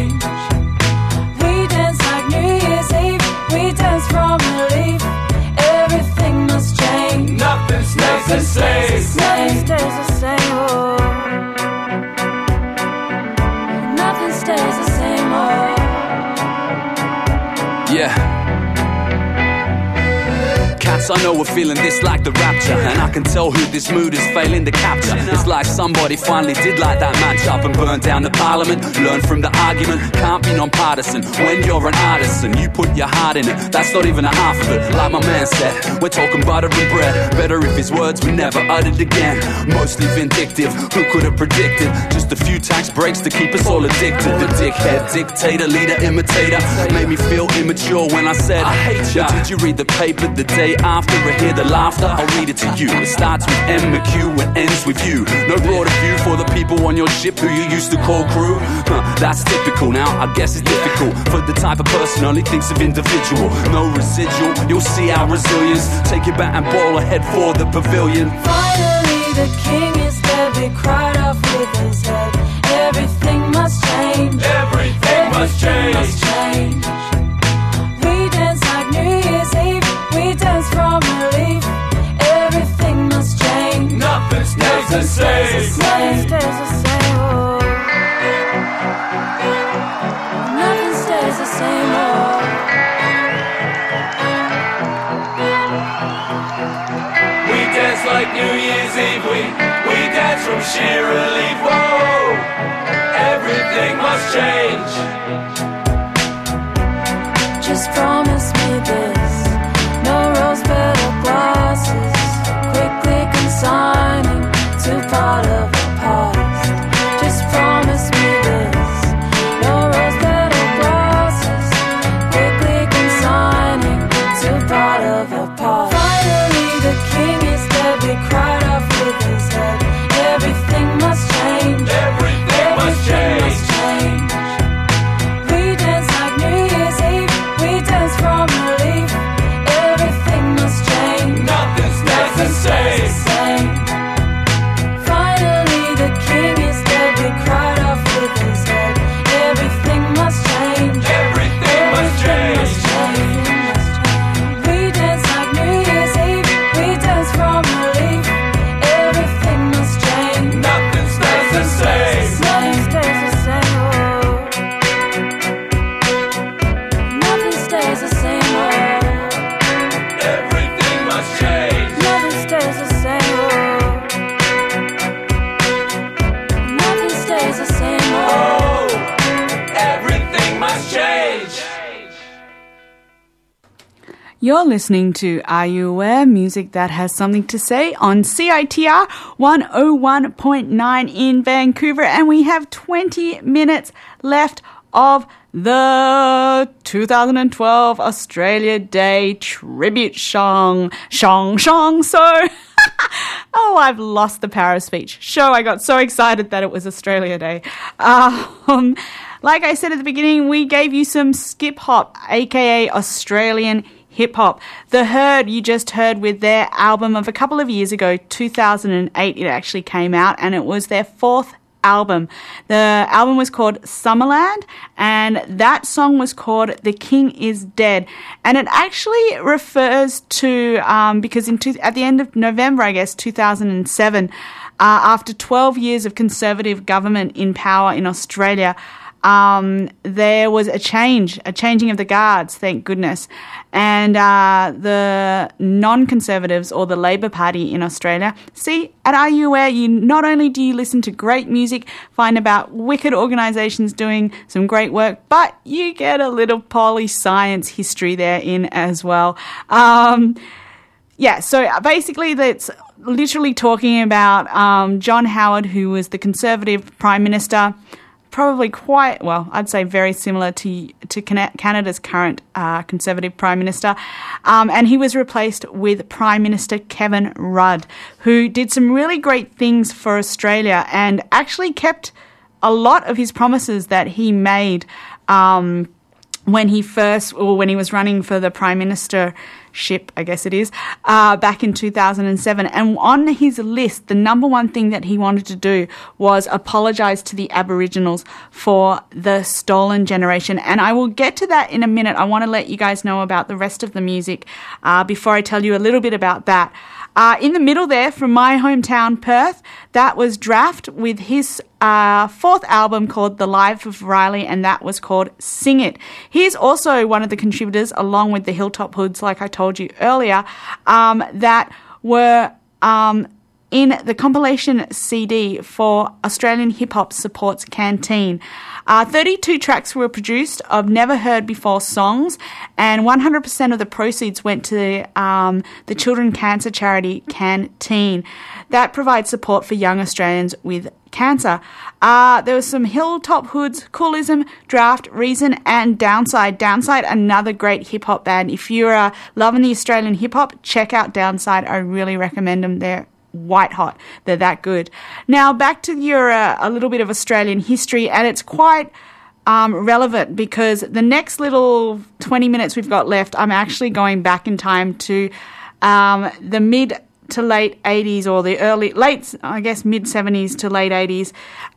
We dance like New Year's Eve. We dance from relief. Everything must change. Nothing stays the same. Nothing stays the same. Oh. Nothing stays the same. Oh. Yeah. Cats I know are feeling this like the rapture, and I can tell who this mood is failing to capture. It's like somebody finally did light that match up and burn down the parliament. Learn from the argument, can't be non-partisan. When you're an artisan, you put your heart in it. That's not even a half of it. Like my man said, we're talking butter and bread. Better if his words were never uttered again. Mostly vindictive, who could have predicted? Just a few tax breaks to keep us all addicted. The dickhead, dictator, leader, imitator made me feel immature when I said I hate ya. Did you read the paper the day after I hear the laughter? I'll read it to you. It starts with M McHugh and ends with you. No broader view for the people on your ship who you used to call crew. That's typical. Now I guess it's difficult for the type of person only thinks of individual. No residual. You'll see our resilience. Take your bat and ball ahead for the pavilion. Finally the king is dead, they cried off with his head. Everything must change. Everything must change. Must change. We dance like New Year's Eve. We dance from relief. Everything must change. Nothing stays the same. Nothing stays the same. Oh. Nothing stays the same. Oh. We dance like New Year's Eve. We dance from sheer relief. Whoa, everything must change. Just promise me this. No rose-petal glasses. Quickly consigning to part of the past. Just promise me this. No rose-petal glasses. Quickly consigning to part of the past. Finally the king is dead, they cried off with his head. Everything must change. Everything must change. We dance like New Year's Eve. We dance from relief. Everything must change. Nothing stays the same. Finally the king is dead, they cried off with his head. Everything must change. Everything must change. We dance like New Year's Eve. We dance from relief. Everything must change. Nothing stays the same. Nothing stays the same. Oh. Nothing stays the same. Oh. Everything must change. Nothing stays the same. Oh. Nothing stays the same. Oh, everything must change. You're listening to Are You Aware? Music that has something to say on CITR 101.9 in Vancouver, and we have 20 minutes left of the 2012 Australia Day tribute song. So, oh, I've lost the power of speech. I got so excited that it was Australia Day. Like I said at the beginning, we gave you some skip hop, aka Australian hip hop. The Herd you just heard with their album of a couple of years ago, 2008, it actually came out, and it was their fourth album. The album was called Summerland, and that song was called The King Is Dead. And it actually refers to, because at the end of November, I guess, 2007, after 12 years of Conservative government in power in Australia, there was a changing of the guards, thank goodness. And the non-conservatives, or the Labor Party in Australia, see, at Are You Aware, you not only do you listen to great music, find about wicked organisations doing some great work, but you get a little poli-science history there in as well. So basically that's literally talking about John Howard, who was the Conservative Prime Minister, probably quite, well, I'd say very similar to Canada's current Conservative Prime Minister. And he was replaced with Prime Minister Kevin Rudd, who did some really great things for Australia and actually kept a lot of his promises that he made when he was running for the prime ministership, I guess it is, back in 2007. And on his list, the number one thing that he wanted to do was apologise to the Aboriginals for the stolen generation. And I will get to that in a minute. I want to let you guys know about the rest of the music before I tell you a little bit about that. In the middle there, from my hometown, Perth, that was Draft with his fourth album called The Life of Riley, and that was called Sing It. He's also one of the contributors, along with the Hilltop Hoods, like I told you earlier, that were in the compilation CD for Australian Hip Hop Supports Canteen. 32 tracks were produced of never heard before songs, and 100% of the proceeds went to the Children Cancer charity Canteen. That provides support for young Australians with cancer. There was some Hilltop Hoods, Coolism, Draft, Reason, and Downside. Downside, another great hip-hop band. If you're loving the Australian hip-hop, check out Downside. I really recommend them. They're white hot. They're that good. Now, back to your a little bit of Australian history, and it's quite relevant because the next little 20 minutes we've got left, I'm actually going back in time to the mid to late 80s, or the mid 70s to late 80s,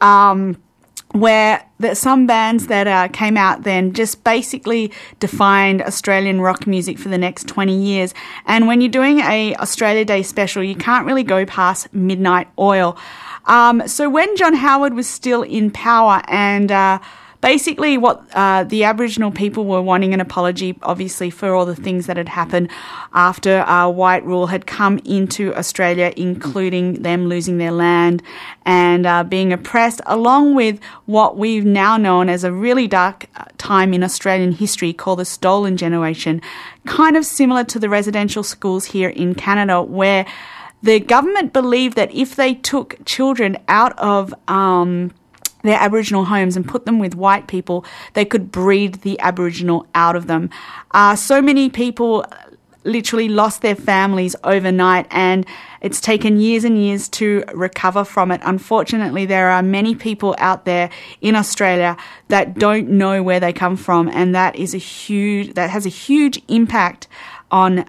where some bands that came out then just basically defined Australian rock music for the next 20 years. And when you're doing a Australia Day special, you can't really go past Midnight Oil. So when John Howard was still in power, and basically what the Aboriginal people were wanting an apology, obviously, for all the things that had happened after white rule had come into Australia, including them losing their land and being oppressed, along with what we've now known as a really dark time in Australian history called the Stolen Generation, kind of similar to the residential schools here in Canada, where the government believed that if they took children out of their Aboriginal homes and put them with white people, they could breed the Aboriginal out of them. So many people literally lost their families overnight, and it's taken years and years to recover from it. Unfortunately, there are many people out there in Australia that don't know where they come from, and that has a huge impact on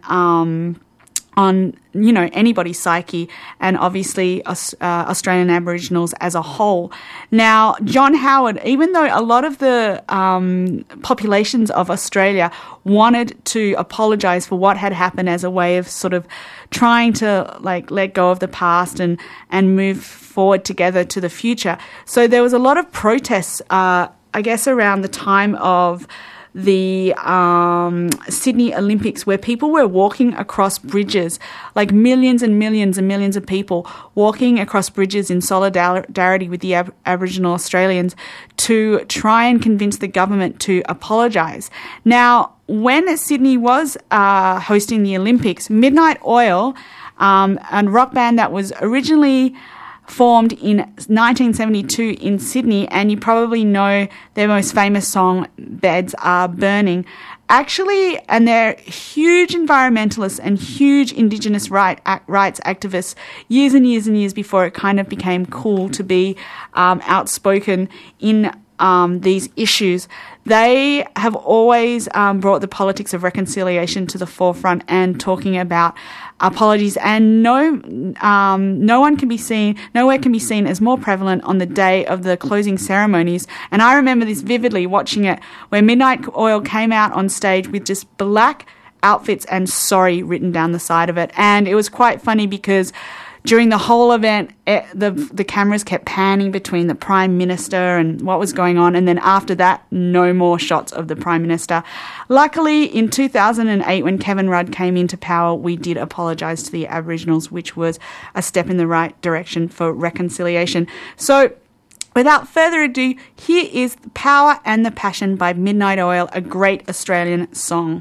anybody's psyche, and obviously Australian Aboriginals as a whole. Now, John Howard, even though a lot of the populations of Australia wanted to apologise for what had happened as a way of sort of trying to let go of the past and move forward together to the future. So there was a lot of protests, I guess, around the time of the Sydney Olympics, where people were walking across bridges, like millions and millions and millions of people walking across bridges in solidarity with the Aboriginal Australians to try and convince the government to apologise. Now, when Sydney was hosting the Olympics, Midnight Oil, a rock band that was originally formed in 1972 in Sydney, and you probably know their most famous song, Beds Are Burning. Actually, and they're huge environmentalists and huge Indigenous rights activists years and years and years before it kind of became cool to be outspoken in these issues. They have always brought the politics of reconciliation to the forefront and talking about apologies, and nowhere can be seen as more prevalent on the day of the closing ceremonies. And I remember this vividly, watching it, where Midnight Oil came out on stage with just black outfits and sorry written down the side of it. And it was quite funny because during the whole event, the cameras kept panning between the Prime Minister and what was going on, and then after that, no more shots of the Prime Minister. Luckily, in 2008, when Kevin Rudd came into power, we did apologise to the Aboriginals, which was a step in the right direction for reconciliation. So, without further ado, here is The Power and the Passion by Midnight Oil, a great Australian song.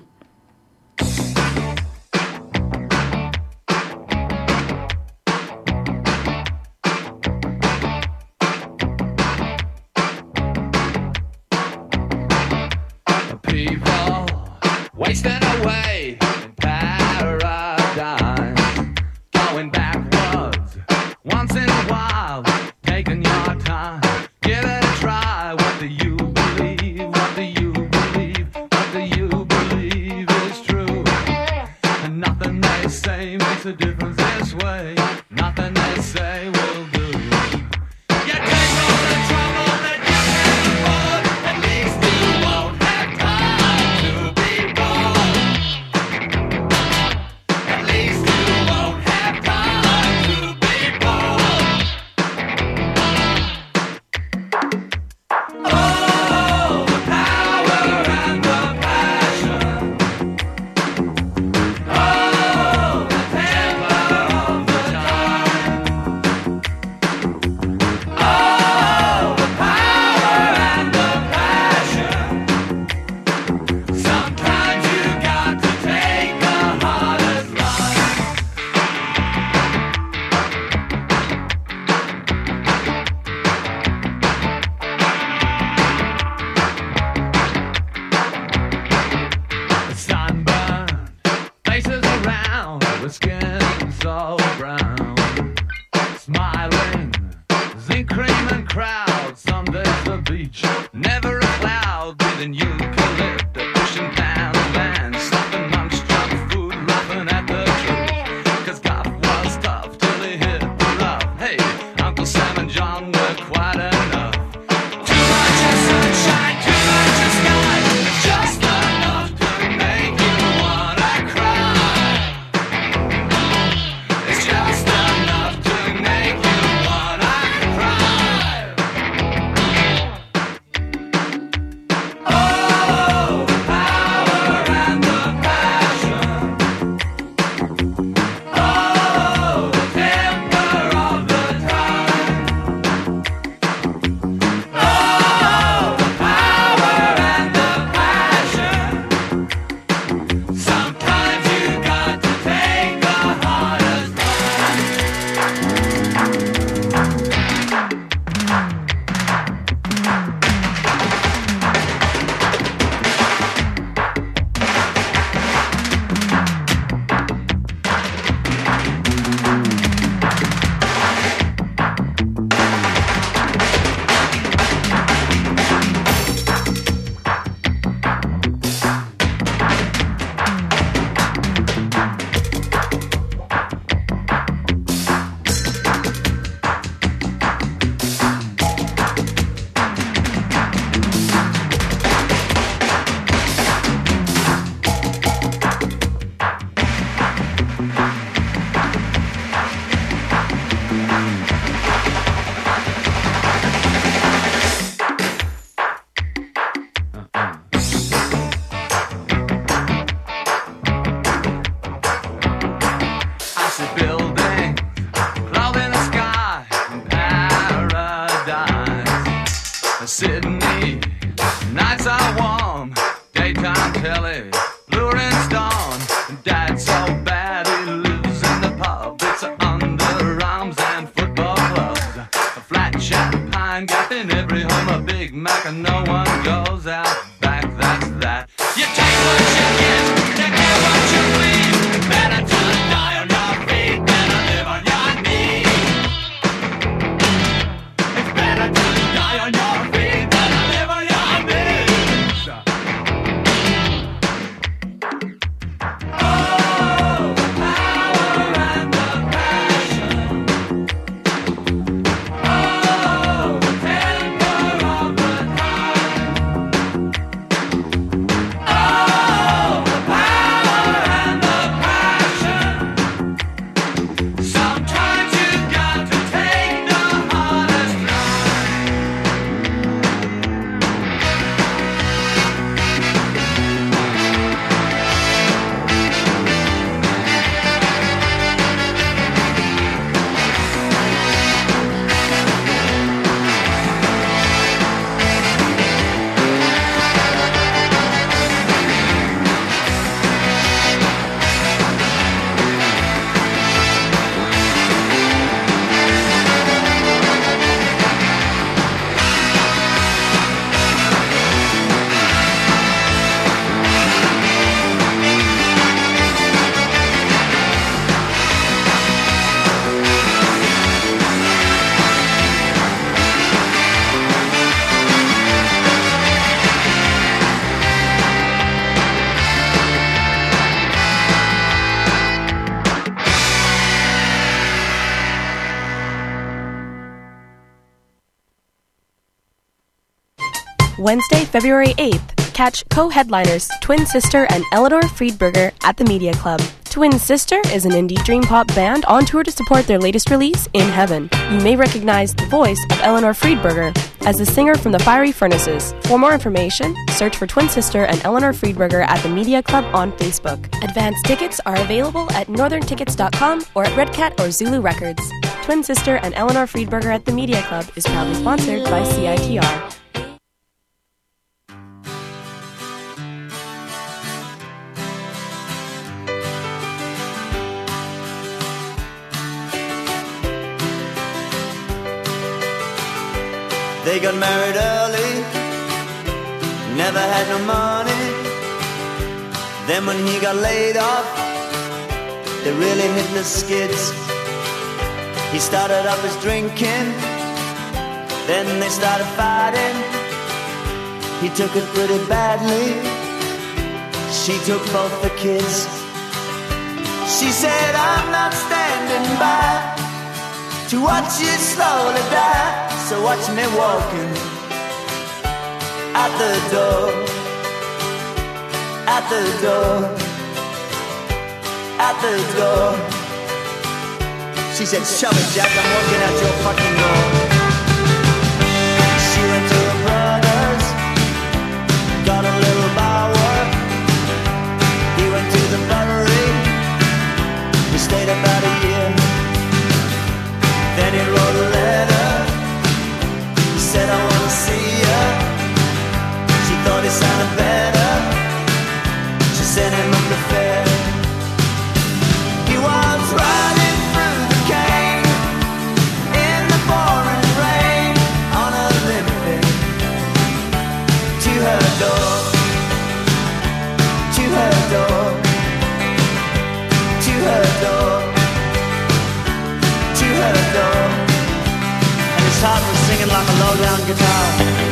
Wasting away in paradise, going backwards once in a while, taking your time, give it a pink cream and crowd. Some days the beach, never a cloud. Breathing eucalyptus, pushing down the land, slapping monks, junk food, laughing at the truth. 'Cause God was tough till he hit the rough. Hey, Uncle Sam and John were quite enough. Too much of sunshine, too much of sky, just enough to make you wanna cry. It's just enough to make you wanna cry. Oh, the power and the passion. Oh, the temper of the time. Oh, the power and the passion. Sometimes you got to take the hardest I see buildings, cloud in the sky, paradise. Sydney, nights are warm, daytime telly, luring storm. Dad's so bad he lives in the pub. It's underarms and football clubs. A flat champagne gap in every home, a Big Mac, and no one goes out back. That's that. You take what you get, you get what you please. Better to die on your feet than to live on your knees. It's better to die on your feet than to live on your knees. Oh, the power and the passion. Oh, the temper of the time. Oh, the power and the passion. Sometimes you got to take the hardest Wednesday, February 8th, catch co-headliners Twin Sister and Eleanor Friedberger at the Media Club. Twin Sister is an indie dream pop band on tour to support their latest release, In Heaven. You may recognize the voice of Eleanor Friedberger as the singer from the Fiery Furnaces. For more information, search for Twin Sister and Eleanor Friedberger at the Media Club on Facebook. Advance tickets are available at northerntickets.com or at Red Cat or Zulu Records. Twin Sister and Eleanor Friedberger at the Media Club is proudly sponsored by CITR. They got married early, never had no money. Then when he got laid off, they really hit the skids. He started up his drinking, Then they started fighting. He took it pretty badly. She took both the kids. She said, I'm not standing by to watch you slowly die. So watch me walking out the door, out the door, out the door. She said, shove it, Jack, I'm walking out your fucking door. She went to her brother's, got a little bower. He went to the Bowery, he stayed about a year. Then he wrote a letter, he said, I wanna see ya. She thought he sounded better, she sent him up the fair. He was riding through the cane in the pouring rain on a limping to her door, to her door, to her door, to her door. And his heart was singing like a low-down guitar.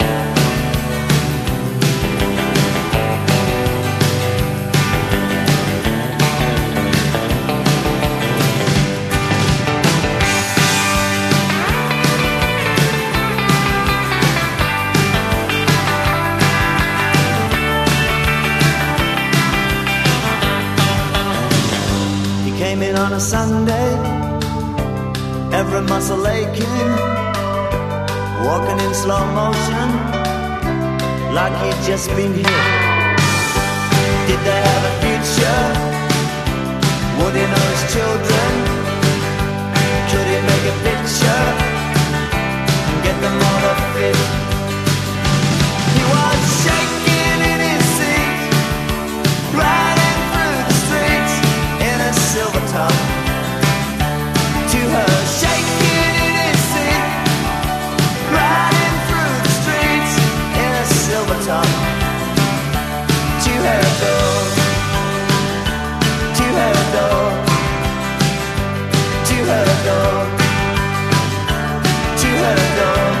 Came in on a Sunday, every muscle aching, walking in slow motion, like he'd just been hit. Did they have a future? Would he know his children? Could he make a picture and get them all to fit? He was shaking in his seat, riding through the streets in a silver top, to her shaking in his seat, riding through the streets in a silver top, to her door, to her door, to her door, to her door.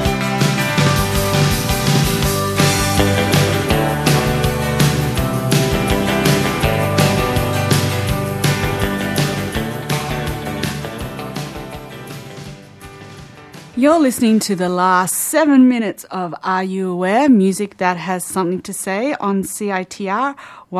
You're listening to the last 7 minutes of Are You Aware? Music that has something to say on CITR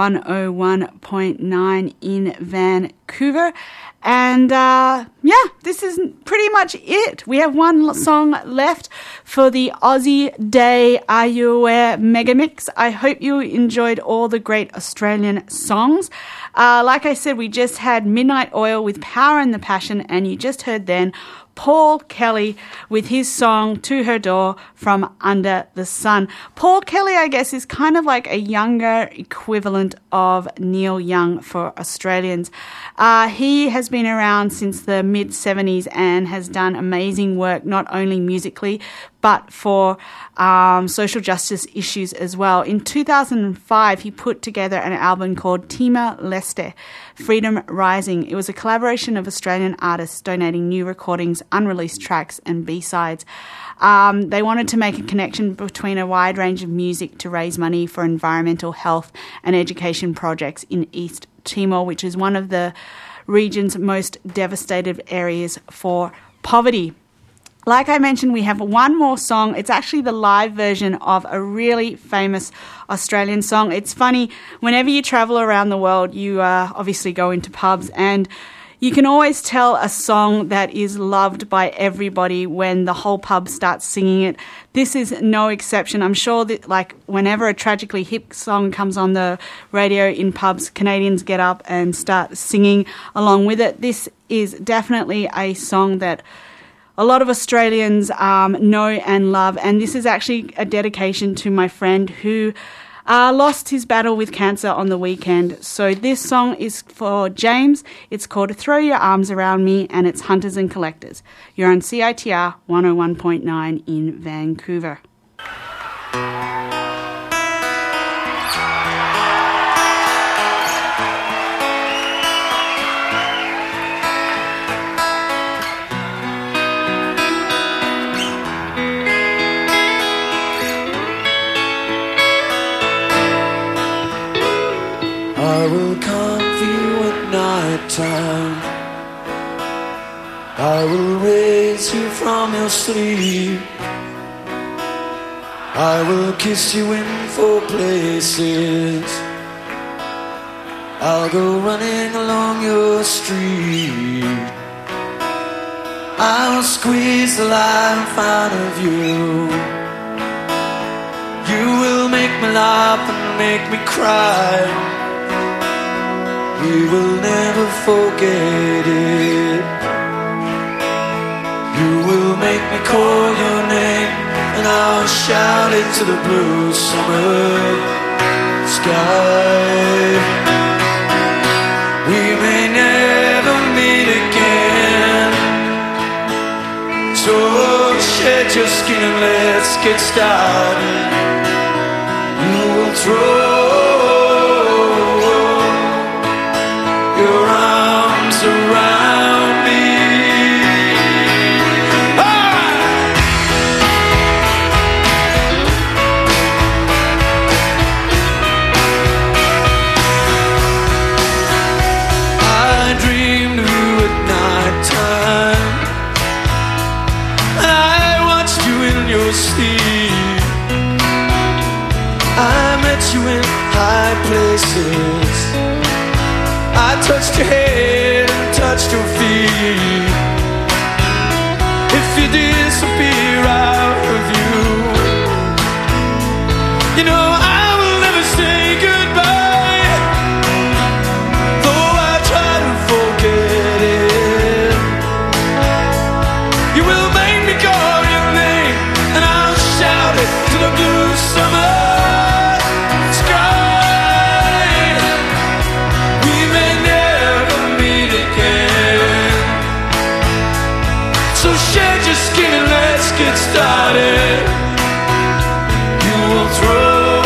101.9 in Vancouver. And this is pretty much it. We have one song left for the Aussie Day Are You Aware Mega Mix. I hope you enjoyed all the great Australian songs. Like I said, we just had Midnight Oil with Power and the Passion, and you just heard then Paul Kelly with his song To Her Door from Under the Sun. Paul Kelly, I guess, is kind of like a younger equivalent of Neil Young for Australians. He has been around since the mid-70s and has done amazing work, not only musically, but for social justice issues as well. In 2005, he put together an album called Timor Leste, Freedom Rising. It was a collaboration of Australian artists donating new recordings, unreleased tracks and B-sides. They wanted to make a connection between a wide range of music to raise money for environmental health and education projects in East Timor, which is one of the region's most devastated areas for poverty. Like I mentioned, we have one more song. It's actually the live version of a really famous Australian song. It's funny, whenever you travel around the world, you obviously go into pubs, and you can always tell a song that is loved by everybody when the whole pub starts singing it. This is no exception. I'm sure that, like, whenever a tragically hip song comes on the radio in pubs, Canadians get up and start singing along with it. This is definitely a song that a lot of Australians know and love, and this is actually a dedication to my friend who lost his battle with cancer on the weekend. So this song is for James. It's called Throw Your Arms Around Me, and it's Hunters and Collectors. You're on CITR 101.9 in Vancouver. I will raise you from your sleep. I will kiss you in 4 places. I'll go running along your street. I'll squeeze the life out of you. You will make me laugh and make me cry. We will never forget it. You will make me call your name, and I'll shout it to the blue summer sky. We may never meet again, so shed your skin and let's get started. You will throw your arms around me. I dreamed of you at night time, and I watched you in your sleep. I met you in high places. I touched your head and touched your feet. If you disappear out of view, you know I will never say goodbye. Though I try to forget it, you will make me call your name, and I'll shout it to the blue summer. Get started. You will throw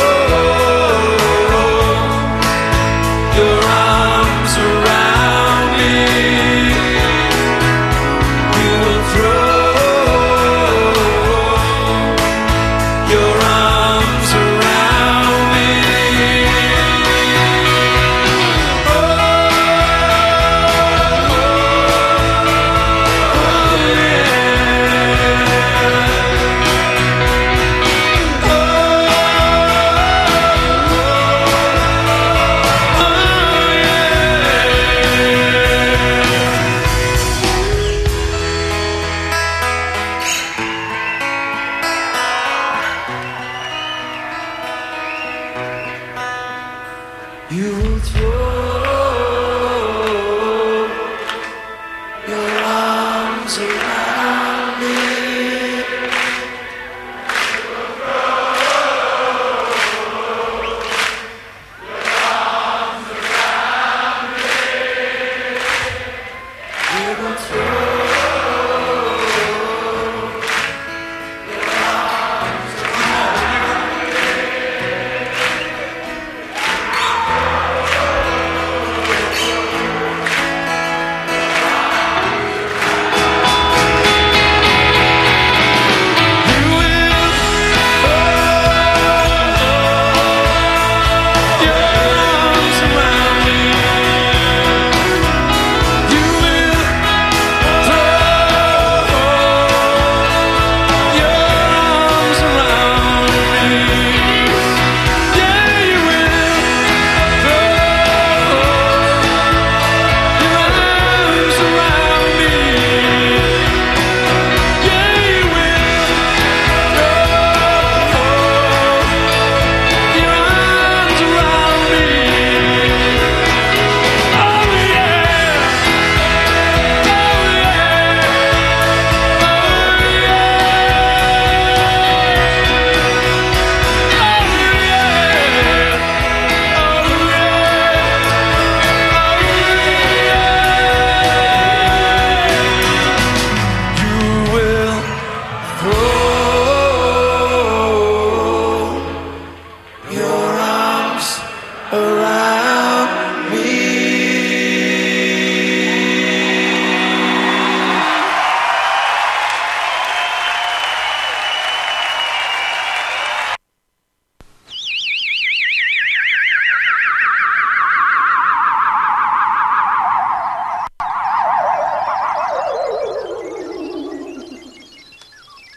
your arms around me. You will throw your arms around me. Oh,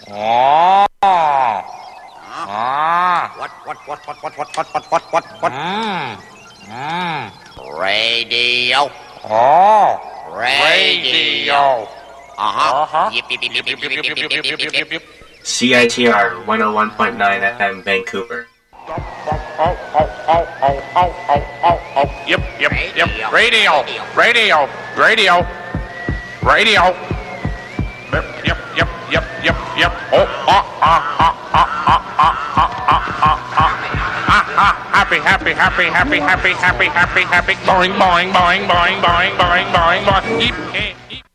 Radio. Radio. Yip, yip, yip, yip, yip, yip, yip, yip, yip, yip, yip. CITR 101.9 FM Vancouver. Yep, yep, yep. Radio. Radio. Radio. Radio. Yep, yep, yep, yep, yep, yep. Oh, happy, happy, happy, happy, happy, happy, happy, happy. Boing, boing, boing, boing, boing, boing, boing, boing. Eep, eep.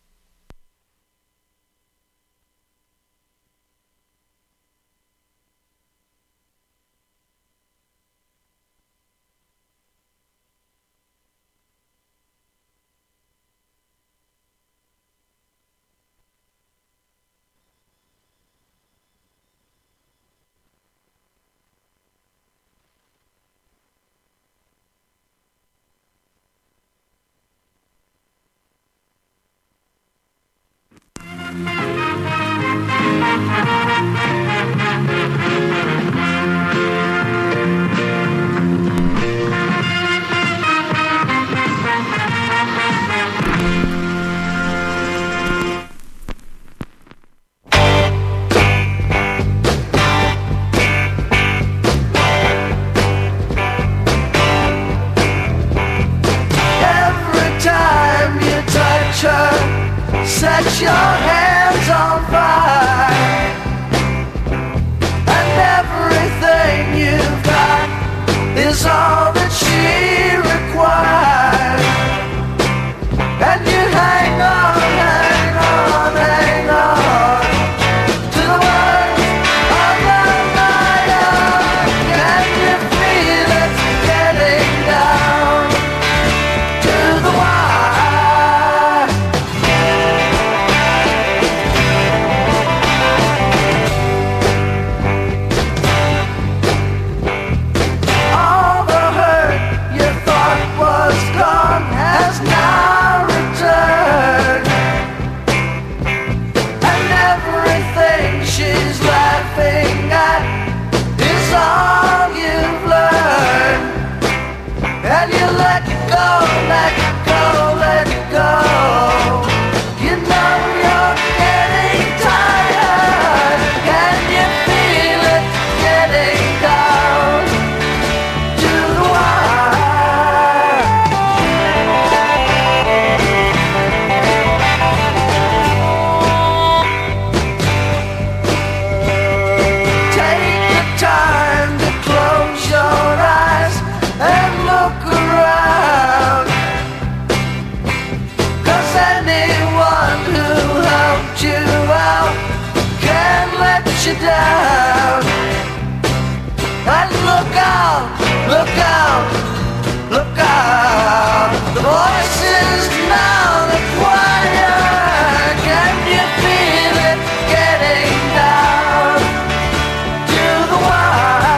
Set your hands on fire, and everything you've got is all that she requires. And you hang on, hang on, hang on to the words of the night. Can you feel it getting down to the wire? Down. And look out, look out, look out. The voices now the choir. Can you feel it getting down to the wire?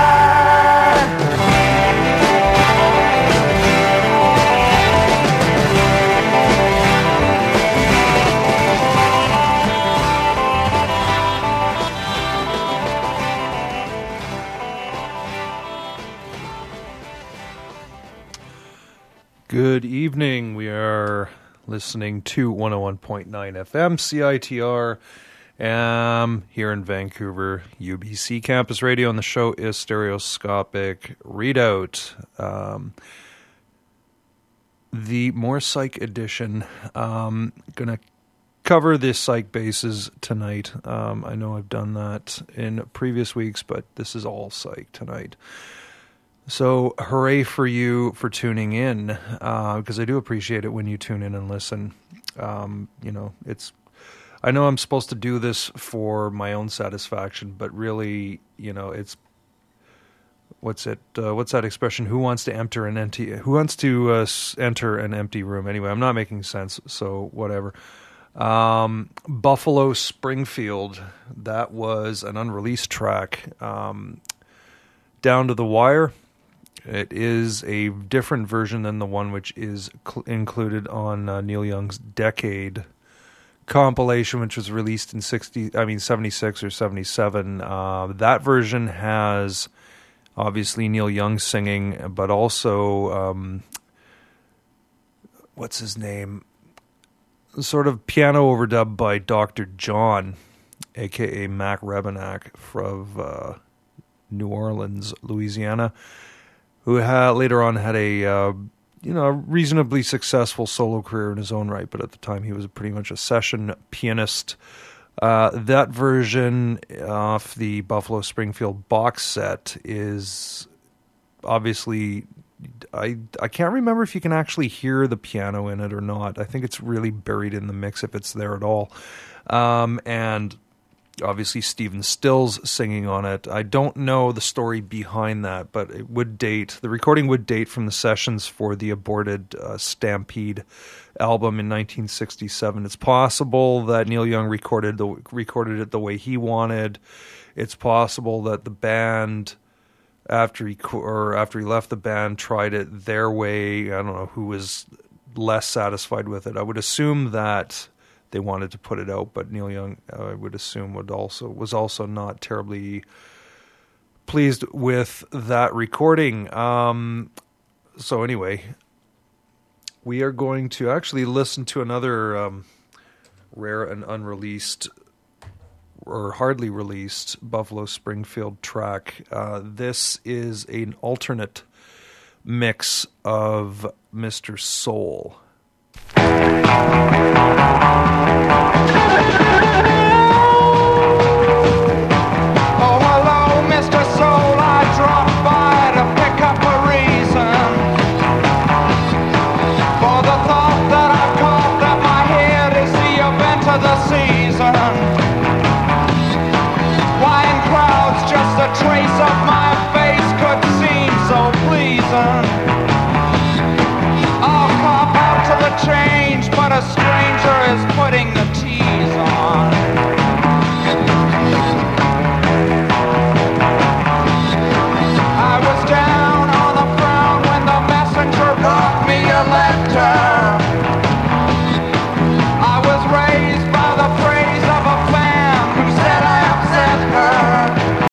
Good evening. We are listening to 101.9 FM, CITR, here in Vancouver, UBC Campus Radio, and the show is Stereoscopic Readout. The more psych edition. Going to cover the psych bases tonight. I know I've done that in previous weeks, but this is all psych tonight. So hooray for you for tuning in, because I do appreciate it when you tune in and listen. You know, I know I'm supposed to do this for my own satisfaction, but really, you know, it's, what's that expression? Who wants to enter an empty room? Anyway, I'm not making sense, so whatever. Buffalo Springfield, that was an unreleased track. Down to the Wire. It is a different version than the one which is included on Neil Young's Decade compilation, which was released in 76 or 77. That version has obviously Neil Young singing, but also what's his name? Sort of piano overdub by Dr. John, aka Mac Rebennack from New Orleans, Louisiana, who later on had a reasonably successful solo career in his own right, but at the time he was pretty much a session pianist. That version off the Buffalo Springfield box set is obviously, I can't remember if you can actually hear the piano in it or not. I think it's really buried in the mix if it's there at all. And obviously Stephen Stills singing on it. I don't know the story behind that, but it would date, the recording would date from the sessions for the aborted Stampede album in 1967. It's possible that Neil Young recorded it the way he wanted. It's possible that the band, after he left the band, tried it their way. I don't know who was less satisfied with it. I would assume that they wanted to put it out, but Neil Young, I would assume, was also not terribly pleased with that recording. So anyway, we are going to actually listen to another rare and unreleased, or hardly released, Buffalo Springfield track. This is an alternate mix of Mr. Soul.